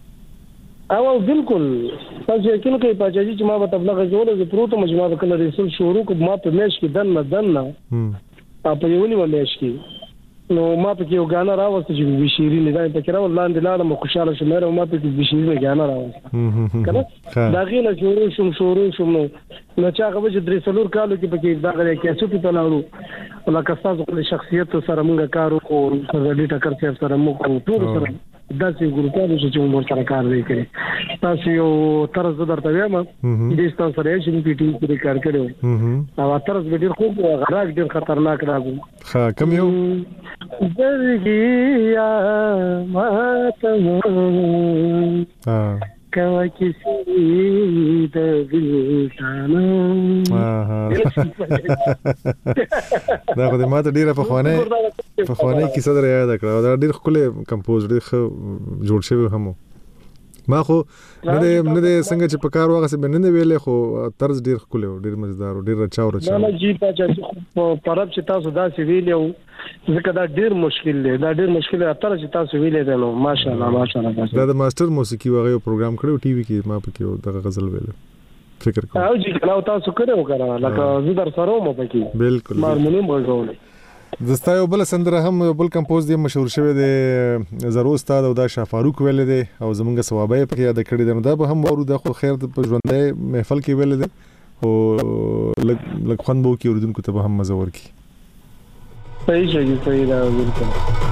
او بالکل تاسو یقین کوي پاچاجي چې ما په تبلیغ جوړه ز پروت مجموعه کله رسول شروع کو ما په مېش کې دن نه دن نه په یونی و مېش کې نو ما په یو غانا راوست چې بشیرین دا په کراو لاندې لاله مو خوشاله شوم او ما په بشیرین غانا راوست کنه دا غینه شروع شوم شروع شوم نو نو چا غو چې درې څلور کالو کې پکې دا غره کې څه په تلاړو ولکه تاسو خپل شخصیت سره موږ کار وکړو سره ټکر څه سره موږ ټول سره داسې ګروپانو چې موږ سره کار وکړي تاسو یو طرز درته وایم چې تاسو سره چې پی ټی کې کار کړو او طرز ډیر خوب غراک ډیر خطرناک راغی ها کوم یو درګیا ماتم ها کوا کسی د ګلشانو دا خو د ماته ډیره په خوانه په خوانه کې صدر یاد کړو دا ډیر خپل کمپوز ډیر جوړ شوی هم ما خو نه نه څنګه چې په کار واغسه به نه ویلې خو طرز ډیر خپل ډیر مزدار ډیر رچاو رچاو نه جی په چې پرب چې تاسو دا سی ویلې ځکه دا ډیر مشکل دی دا ډیر مشکل دی تر چې تاسو ویلې نو ماشاءالله ماشاءالله دا د ماستر موسیقي وغه پروګرام کړو ټي وي کې ما پکې دغه غزل ویل فکر کوم او جی کله تاسو کړو کړه لکه زه در سره مو پکې بالکل هارمونیم غږول دستا یو بل سندره هم یو بل کمپوز دی مشهور شوی دی زرو استاد او دا شاه فاروق ویل دی او زمونږ ثوابه پکې یاد کړی دی نو دا به هم ورو د خو خیر په ژوندۍ محفل کې ویل دی او لکه خوان بو کې اوردونکو ته هم مزه ورکی صحیح شي صحیح دا بالکل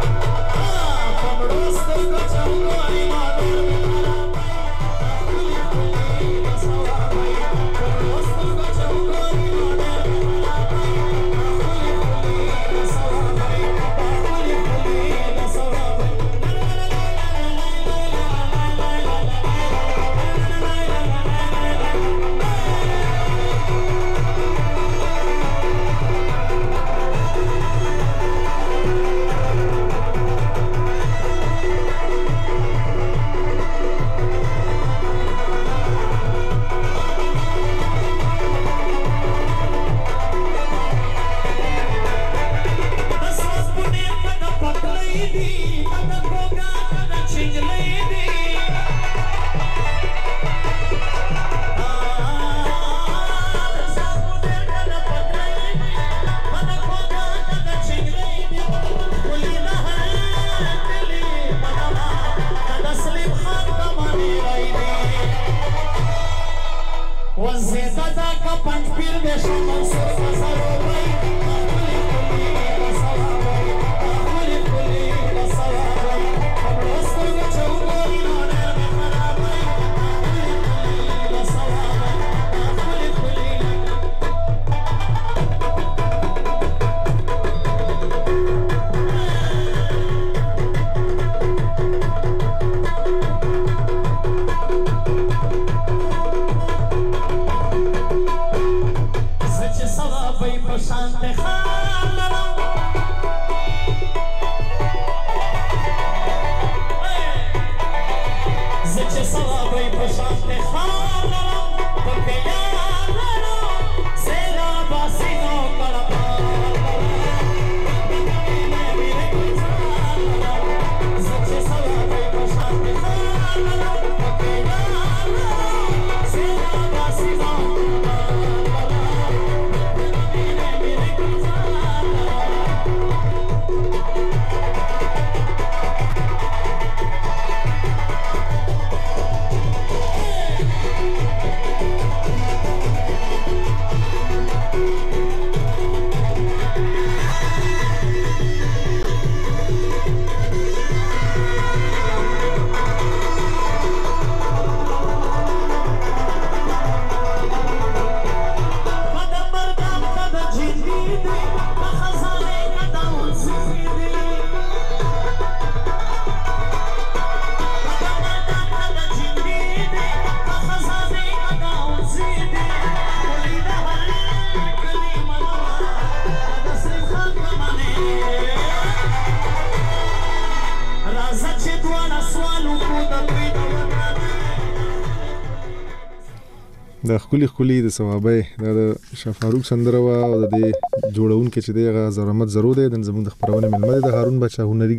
د خولي خولي د ثوابه د شاه فاروق سندره وا او د جوړون کې چې دغه زرمت زرو دی د زموږ د خبرونه ملمه د هارون بچا هنري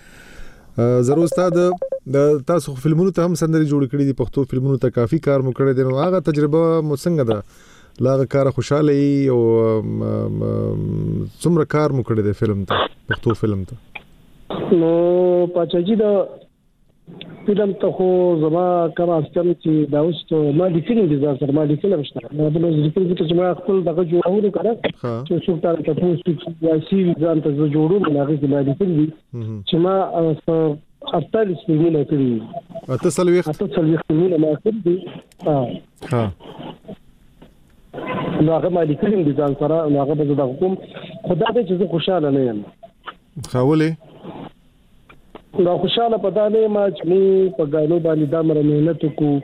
غړی زرو استاد د تاسو فلمونو ته هم سندري جوړ کړی دي پښتو فلمونو ته کافي کار مو کړی دی نو هغه تجربه مو څنګه ده لاغه کار خوشاله او څومره کار مو کړی دی فلم ته پښتو فلم ته نو پچاجي دا فلم ته خو زما کار اصل چې دا اوس ته ما د فلم ډیزاین سره ما د فلم شته ما د فلم چې ما خپل دغه جوړول کړه چې څو تر تاسو چې سی ځان ته جوړول نه غوښتل ما د فلم چې ما اړتالیس فلمونه کړی اته سلويخ اته سلويخ فلمونه ما کړی ها ها نو هغه ما د فلم ډیزاین سره نو هغه به د حکومت خدای دې چې خوشاله نه یم خاولې نو خوشاله پتا نه ما چې په غاڼو باندې دا مر مهنت کو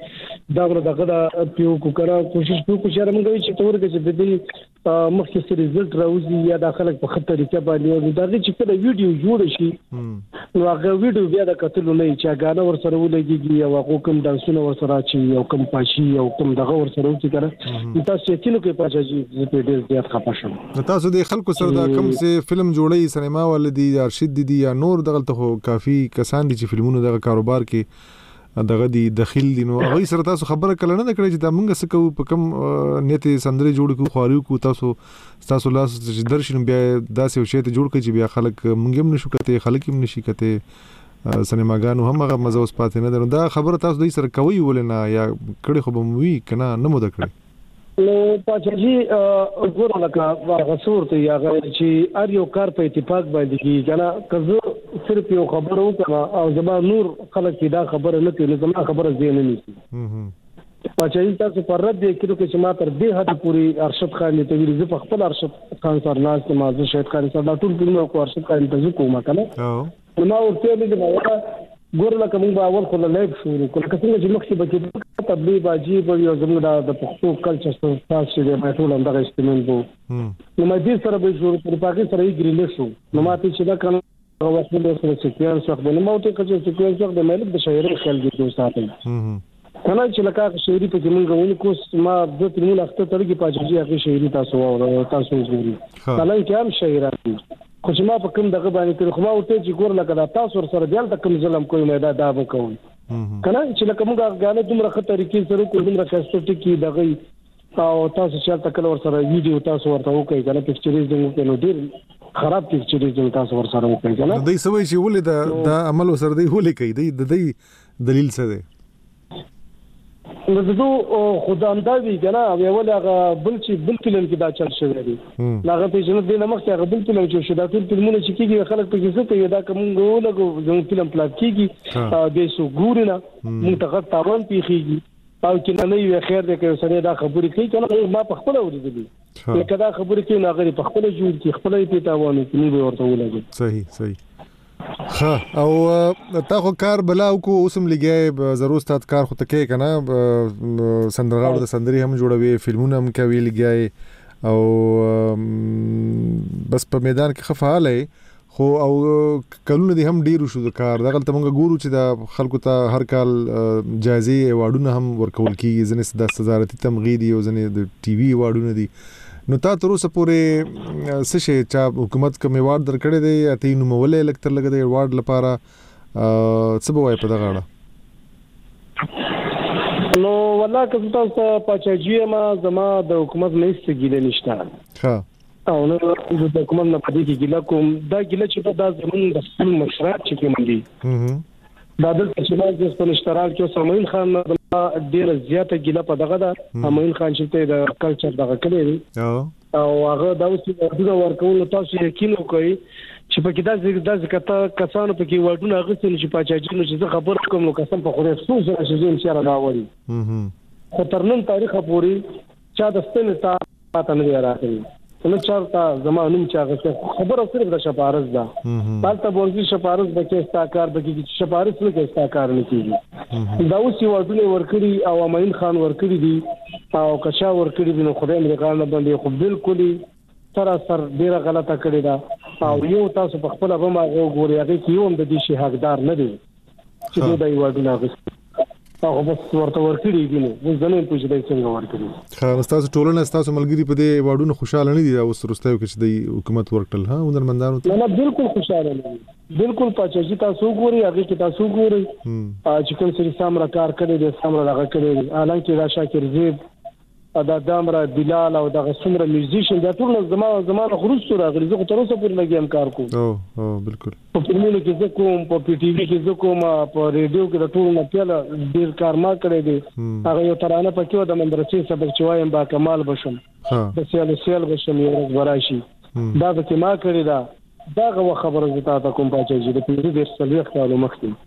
دا غره دغه پیو کو کرا کوشش کو چې موږ چې تور کې د دې مخکې سره ريزلټ راوځي یا د خلک په خطر طریقه باندې دا چې کله ویډیو جوړ شي نو هغه ویډیو بیا د کتلو نه چې غاڼه ور سره ولګي یا هغه کوم ډانسونه ور سره چي او کوم پاشي او کوم دغه ور سره وتی کړه تاسو چې کینو کې پاجي په ډېر زیات خپه شوم تاسو د خلکو سره دا کوم څه فلم جوړي سینما ولدي یا ارشد دي یا نور دغه ته کافي کسان دي چې فلمونو دغه کاروبار کې دغه دي داخل دي نو هغه سره تاسو خبره کله نه کړی چې دا موږ څه کوو په کوم نیت سندري جوړ کو خواريو کو تاسو تاسو لاس درشن بیا داسې او شی ته جوړ کړي چې بیا خلک موږ هم نشو کته خلک هم نشي کته سینماګانو هم هغه مزه اوس پاتې نه درنده خبره تاسو دوی سره کوي ولنه یا کړي خو به وی کنه نه مو دکړي نو پاچاجي وګورم لکه غسور ته یا چې ار یو کار په اتفاق باندې کیږي کنه کزه صرف یو خبرو کما او زما نور خلک دا خبره نه کوي زما خبره زین نه نيسي پاچاجي تاسو پر رد کړو چې ما تر دې حد پوری ارشد خان ته ویل زه په خپل ارشد خان سره ناز ته مازه شهید خان سره دا ټول په کو ارشد خان ته کومه کنه او نو ورته دې نو ګور لکه موږ اول خو لایب شروع کړو که څنګه چې مخکې بچي تبلیغ باجی په یو زموږ د پښتو کلچر سره چې د ټول اندغه استعمال وو نو مې دې سره به شروع په پاکستان سره یې ګریل شو نو ماته چې دا کنه واسطه له سره سکیان څخه د نو ته چې سکیان څخه د ملک د شاعرۍ خیال کې ساتل کنه چې لکه شاعرۍ په کې موږ ونی کوس ما د ترمن اخته ترګي پاجي هغه شاعرۍ تاسو او تاسو ګوري کله چې هم شاعران خو چې ما په کوم دغه باندې تر خو ما ورته چې ګور لکه دا تاسو سره دیال د کوم ظلم کوي مې دا دا وکوي کنه چې لکه موږ غاڼه دومره خطرې کې سره کوم دومره کاستټ کې دغه او تاسو چې تل ور سره ویډیو تاسو ورته وکړئ کنه پکچریزم کې نو ډیر خراب پکچریزم تاسو ور سره وکړئ کنه دوی سوي چې ولې دا د عمل سره دی ولې کوي دی د دې دلیل څه دی نو زه خدای اندازي کنه یو ولغه بل چې بل فلم کې دا چل شوی دی هغه په جنت دی نمخ هغه بل فلم چې شو دا ټول فلمونه چې کیږي خلک په کیسه کوي دا کوم غوړو زموږ فلم پلاټ کیږي د سو ګورنه موږ ته تاوان پیخيږي او کله نه یو خیر دی که سره دا خبرې کوي کنه ما په خپل ورېدلې لکه دا خبرې کوي نه غري په خپل جوړ کی خپل یې تاوان کوي نو ورته ولګي صحیح صحیح ها او تا خو کار بلاو کو اوسم لګي ضرور ستات کار خو تکې کنه سندرغاړو د سندري هم جوړوي فلمونه هم کوي لګي او بس په میدان کې خفاله خو او کلونه دي هم ډیرو شو د کار دغه ته موږ ګورو چې د خلکو ته هر کال جایزي ایوارډونه هم ورکول کیږي ځنه د صدارتي تمغیدي او ځنه د ټي وي ایوارډونه دي نو تا تر اوسه پورې څه شي چې حکومت کوم ایوارډ درکړی دی اته نو مولې الکتر لګی دی ایوارډ لپاره څه به وای په دغه اړه نو والله که تاسو پاچاجي ما زما د حکومت نه استګیل نشته ها او نو د حکومت نه پدې کې ګیلا کوم دا ګیلا چې دا زمون د خپل مشرات چې کوم دي دا د چې د خپل اشتراک کې سامعین خان ډیر زیاته ګیلا په دغه دا سامعین خان چې د کلچر دغه کړی او هغه دا اوس د ورکول تاسو یقین وکړئ چې په کې دا د کته کسانو په کې وډونه غوښتل چې پاچاجي نو چې خبر کوم نو قسم په خوره څو سره چې ان شاء الله راوړي خو تر نن تاریخ پورې چا د ستنه تا پاتې نه راغلی نو چارتا زمانوم چاغه خبر او صرف د شپارز دا پالته ورزي شپارز بکې استاکار بکې شپارز نه کې استاکار نه کیږي دا اوس یو ورته ورکړي او امین خان ورکړي دي او کشا ورکړي دي نو خدای مې غاړه باندې خو بالکل سراسر ډیره غلطه کړې ده او یو تاسو په خپل به ما غوړی هغه کیوم د دې شي حقدار نه دي چې دوی ورډونه غوښتي هغه بس ورته ورکړي دي نو ځنه په دې څنګه ورکړي خا تاسو ټولنه تاسو ملګری په دې وادونو خوشاله نه دي اوس رستایو کې چې د حکومت ورکړل ها هنرمندانو ته نه بالکل خوشاله نه بالکل پاچاجي تاسو ګوري هغه کې تاسو ګوري چې کوم سری سامرا کار کړی دي سامرا هغه کړی حالانکه دا شاکر زید دا دامرا بلال او دغه څومره میوزیشن دا ټول زمانه زمانه خروج راغلي زه تر اوسه پورې لګیم کار کوم او او بالکل په فلمونو کې زه کوم په پی ټی وی کې زه کوم په ریډیو کې د ټول نه پیاله ډیر کار ما کړی دی هغه یو ترانه پکې د مدرسې سبق چوایم با کمال بشم د سیال سیال بشم یو ورځ وراشي دا چې ما کړی دا دا خبره زتا ته کوم پاچاجي د پیری د سلوخ کالو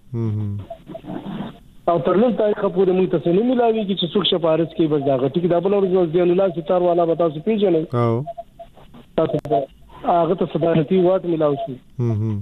مخکې او تر نن تاریخ پورې موږ ته څه نه ملاوي چې څوک شپارس کې بس دا غټي کې دا بل ورځ ځین الله ستار والا به تاسو پیژنئ او تاسو هغه ته صدارتي واټ ملاوي شي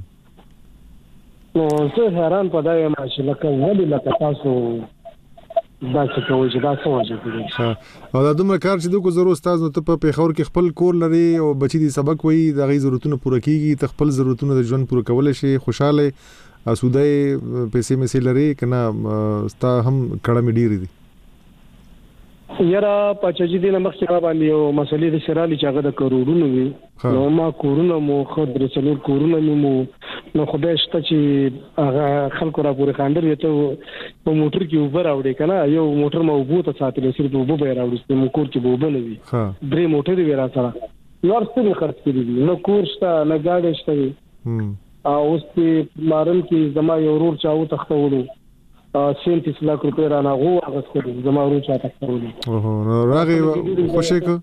نو زه حیران پدای ما چې لکه ولې لکه تاسو دا څه کوي چې دا څه وجه کوي. او دا دومره کار چې دوی ضرورت تاسو ته په پیښور کې خپل کور لري او بچی دي سبق وایي د غي ضرورتونو پوره کیږي ته خپل ضرورتونو د ژوند پوره کول شي خوشاله اسوده پیسې مې لري کنه ستا هم کړه مې ډیر دي. یاره پچاجي دینه مخکې باندې یو مسلې د شرالي چې هغه د کروڑونو وي نو ما کورونه مو خبر څلور کورونه مو نو خدای شته چې هغه خلکو را پورې خاندر یته په موټر کې اوبر راوړي کنه یو موټر مو وبو ته ساتل صرف وبو به راوړي مو کور کې وبو نه وي درې موټر دی را سره نور څه خرڅ کړی نو کور شته نه گاډي شته او اوس په مارن کې زما یو ورور چاو تختولو سینتیس لاک روپے را نغو اغس کړو زما ورو چا تکړو. اوه نو راغی خوشی کو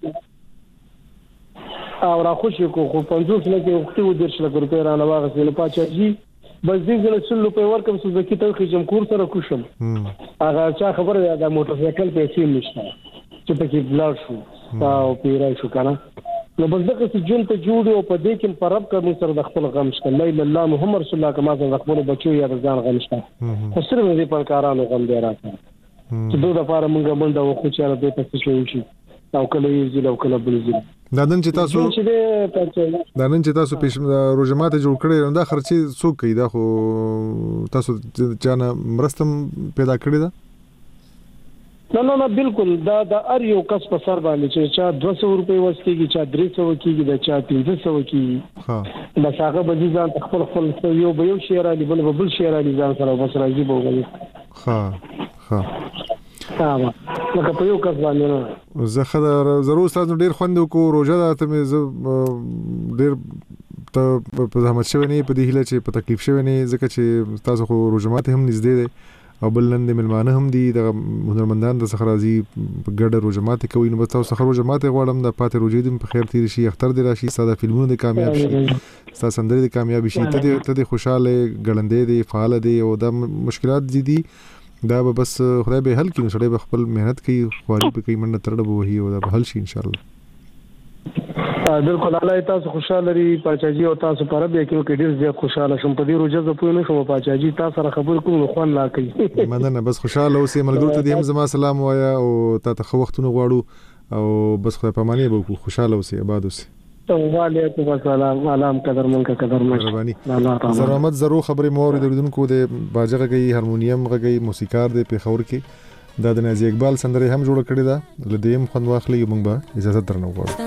او را خوشی کو خو پنځوس لکه وختي و درش لک روپے را نواغس نو پاچاجي بس دې زله څلو په ورکم سوزکی ته خجم کور سره کوشم هغه چا خبره ده موټر سایکل پیسې نشته چې پکې بلار شو او پیرای شو کنه نو بس دغه چې جون ته جوړ او په دې کې پرب کوم سره د خپل غم شته لا اله الله محمد رسول الله کما د خپل بچو یا ځان غم شته خو سره دې په کارانو غم دی راځي چې دوی د پاره مونږ باندې وخت چې را دې پاتې شو شي او کله یې زیل او کله بل زیل دا نن چې تاسو دا نن چې تاسو پېښ روزمات جوړ کړی دا خرچي څوک کوي دا خو تاسو چانه مرستم پیدا کړی دا نه نه نه بالکل دا د ار یو کس په سر باندې چې چا دوه سوه روپۍ وسکیږي چا درې سوه کیږي دا چا پنځه سوه کیږي ها بس هغه به ځان خپل خپل یو به یو شعر علی بل بل شعر علی ځان سره بس راځي به وګوري ها ها ها لکه په یو کس باندې نه زه خدای ضرور تاسو ډیر خوند کو روزه ده ته مې ډیر ته په زحمت شوی نه په دې هله چې په تکلیف شوی نه ځکه چې تاسو خو روزمات هم نږدې دي او بل نن د ملمانه هم دي د هنرمندان د سخرازي ګډه روزمات کوي نو تاسو سخر روزمات غواړم د پاتې روزې دم په خیر تیر شي اختر دی راشي ساده فلمونو د کامیاب شي ساده سندري د کامیاب شي ته ته خوشاله ګړندې دي فعال دي او د مشکلات دي دي دا به بس خدای به حل کړي سړی به خپل مهنت کوي خواري به کوي مننه ترډه به وهي او دا به حل شي ان شاء الله. بالکل الله تاسو خوشاله لري پاچاجي او تاسو پر به کې کې ډیر زیات خوشاله شم په دې روزه ز پوه نه شم پاچاجي تاسو سره خبر کوم خو نه کوي مننه بس خوشاله اوسې ملګرو ته دې هم زما سلام وایا او تاسو خو وختونه غواړو او بس خدای پاماني به خوشاله اوسې آباد اوسې وعلیکم السلام علام قدر من کا قدر مهرباني زر احمد زرو خبرې مور دردونکو د باجه غي هارمونیم غي موسیقار د پیښور کې دا د نازي اقبال سندره هم جوړ کړی دا لدیم خوند واخلي موږ به اجازه درنو غواړو.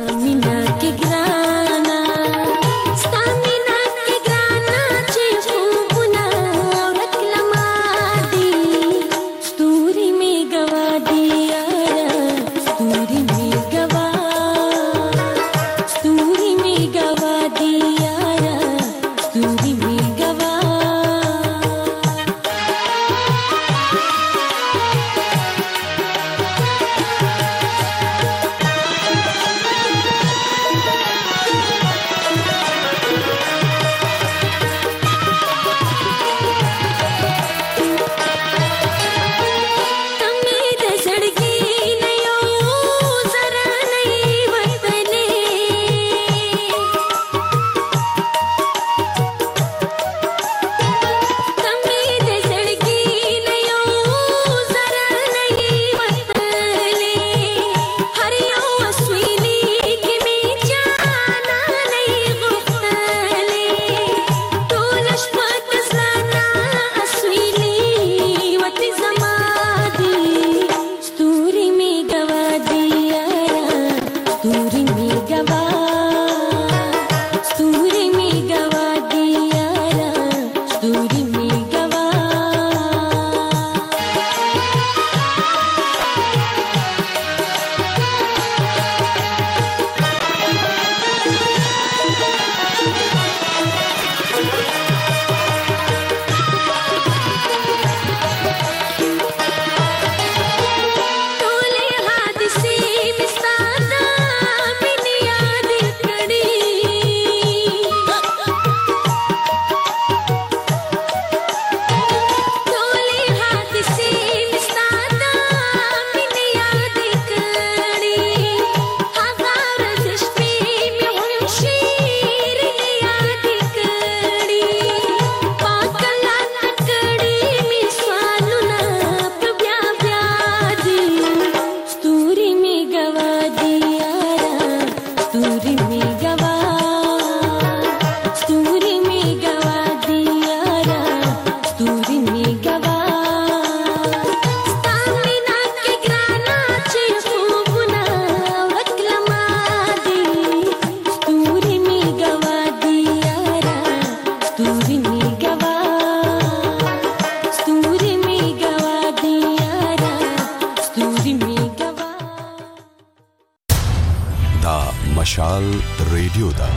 مشال ریډیو دا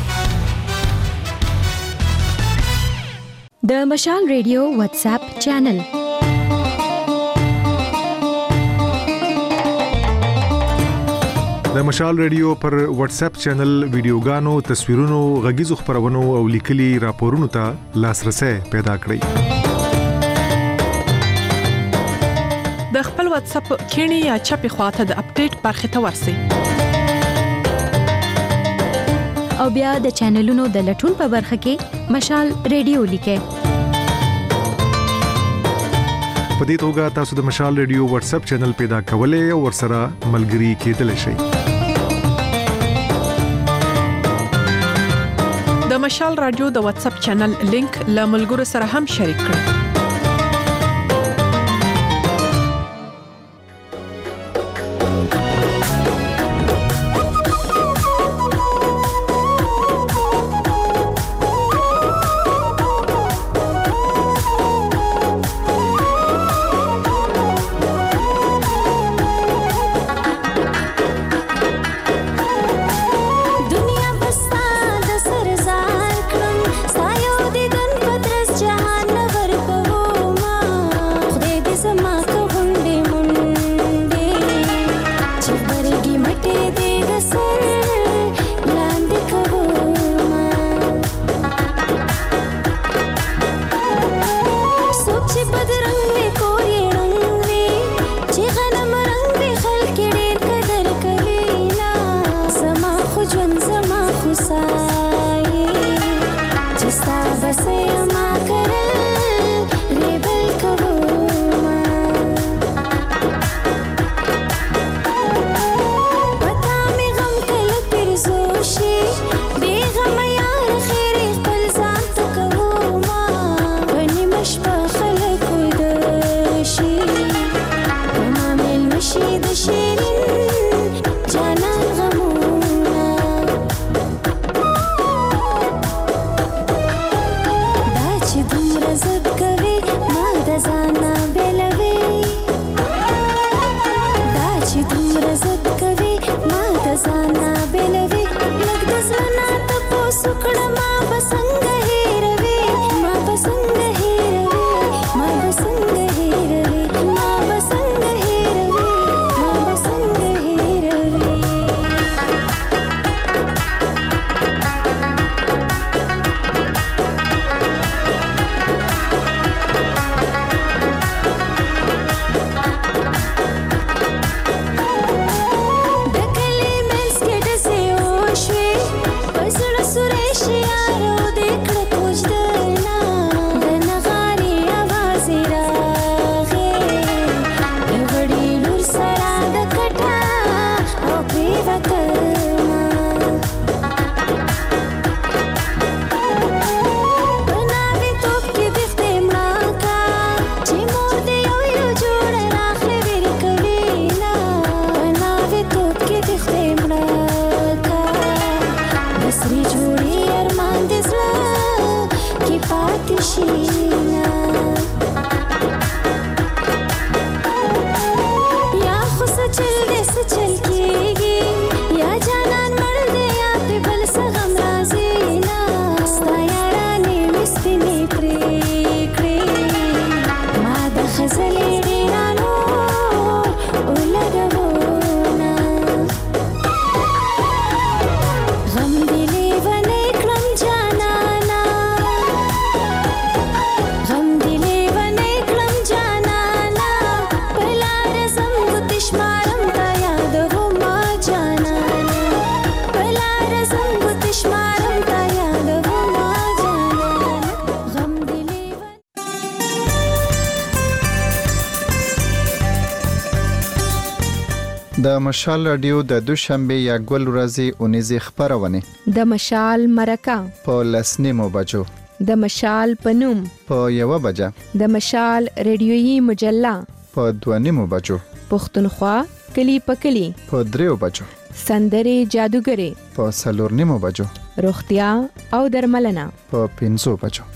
د مشال ریډیو واتس اپ چینل د مشال ریډیو پر واتس اپ چینل ویډیوګانو، تصویرونو، غږیزو خبرونو او لیکلي راپورونو ته لاسرسي پیدا کړئ. د خپل واتس اپ کینی یا چپی خواته د اپډیټ برخه ته ورسئ. او بیا د چینلونو د لټون په برخه کې مشال ریډیو لیکئ. په دې توګه تاسو د مشال ریډیو واتس اپ چینل پیدا کولای او ورسره ملګري کېدلی شئ. د مشال رادیو د واتس اپ چینل لینک له ملګرو سره هم شریک کړئ. د مشال رادیو د دوشنبه یا ګول ورځې اونیزه خبرونه د مشال مرکه په لسنیمو بجو د مشال پنوم په یو بجه د مشال ریډیویي مجله په دوانیمو بجو پښتونخوا کلی پکلی په دریو بجو سندري جادوګری په سلورنیمو بجو روغتیا او درملنه په پنځو بجو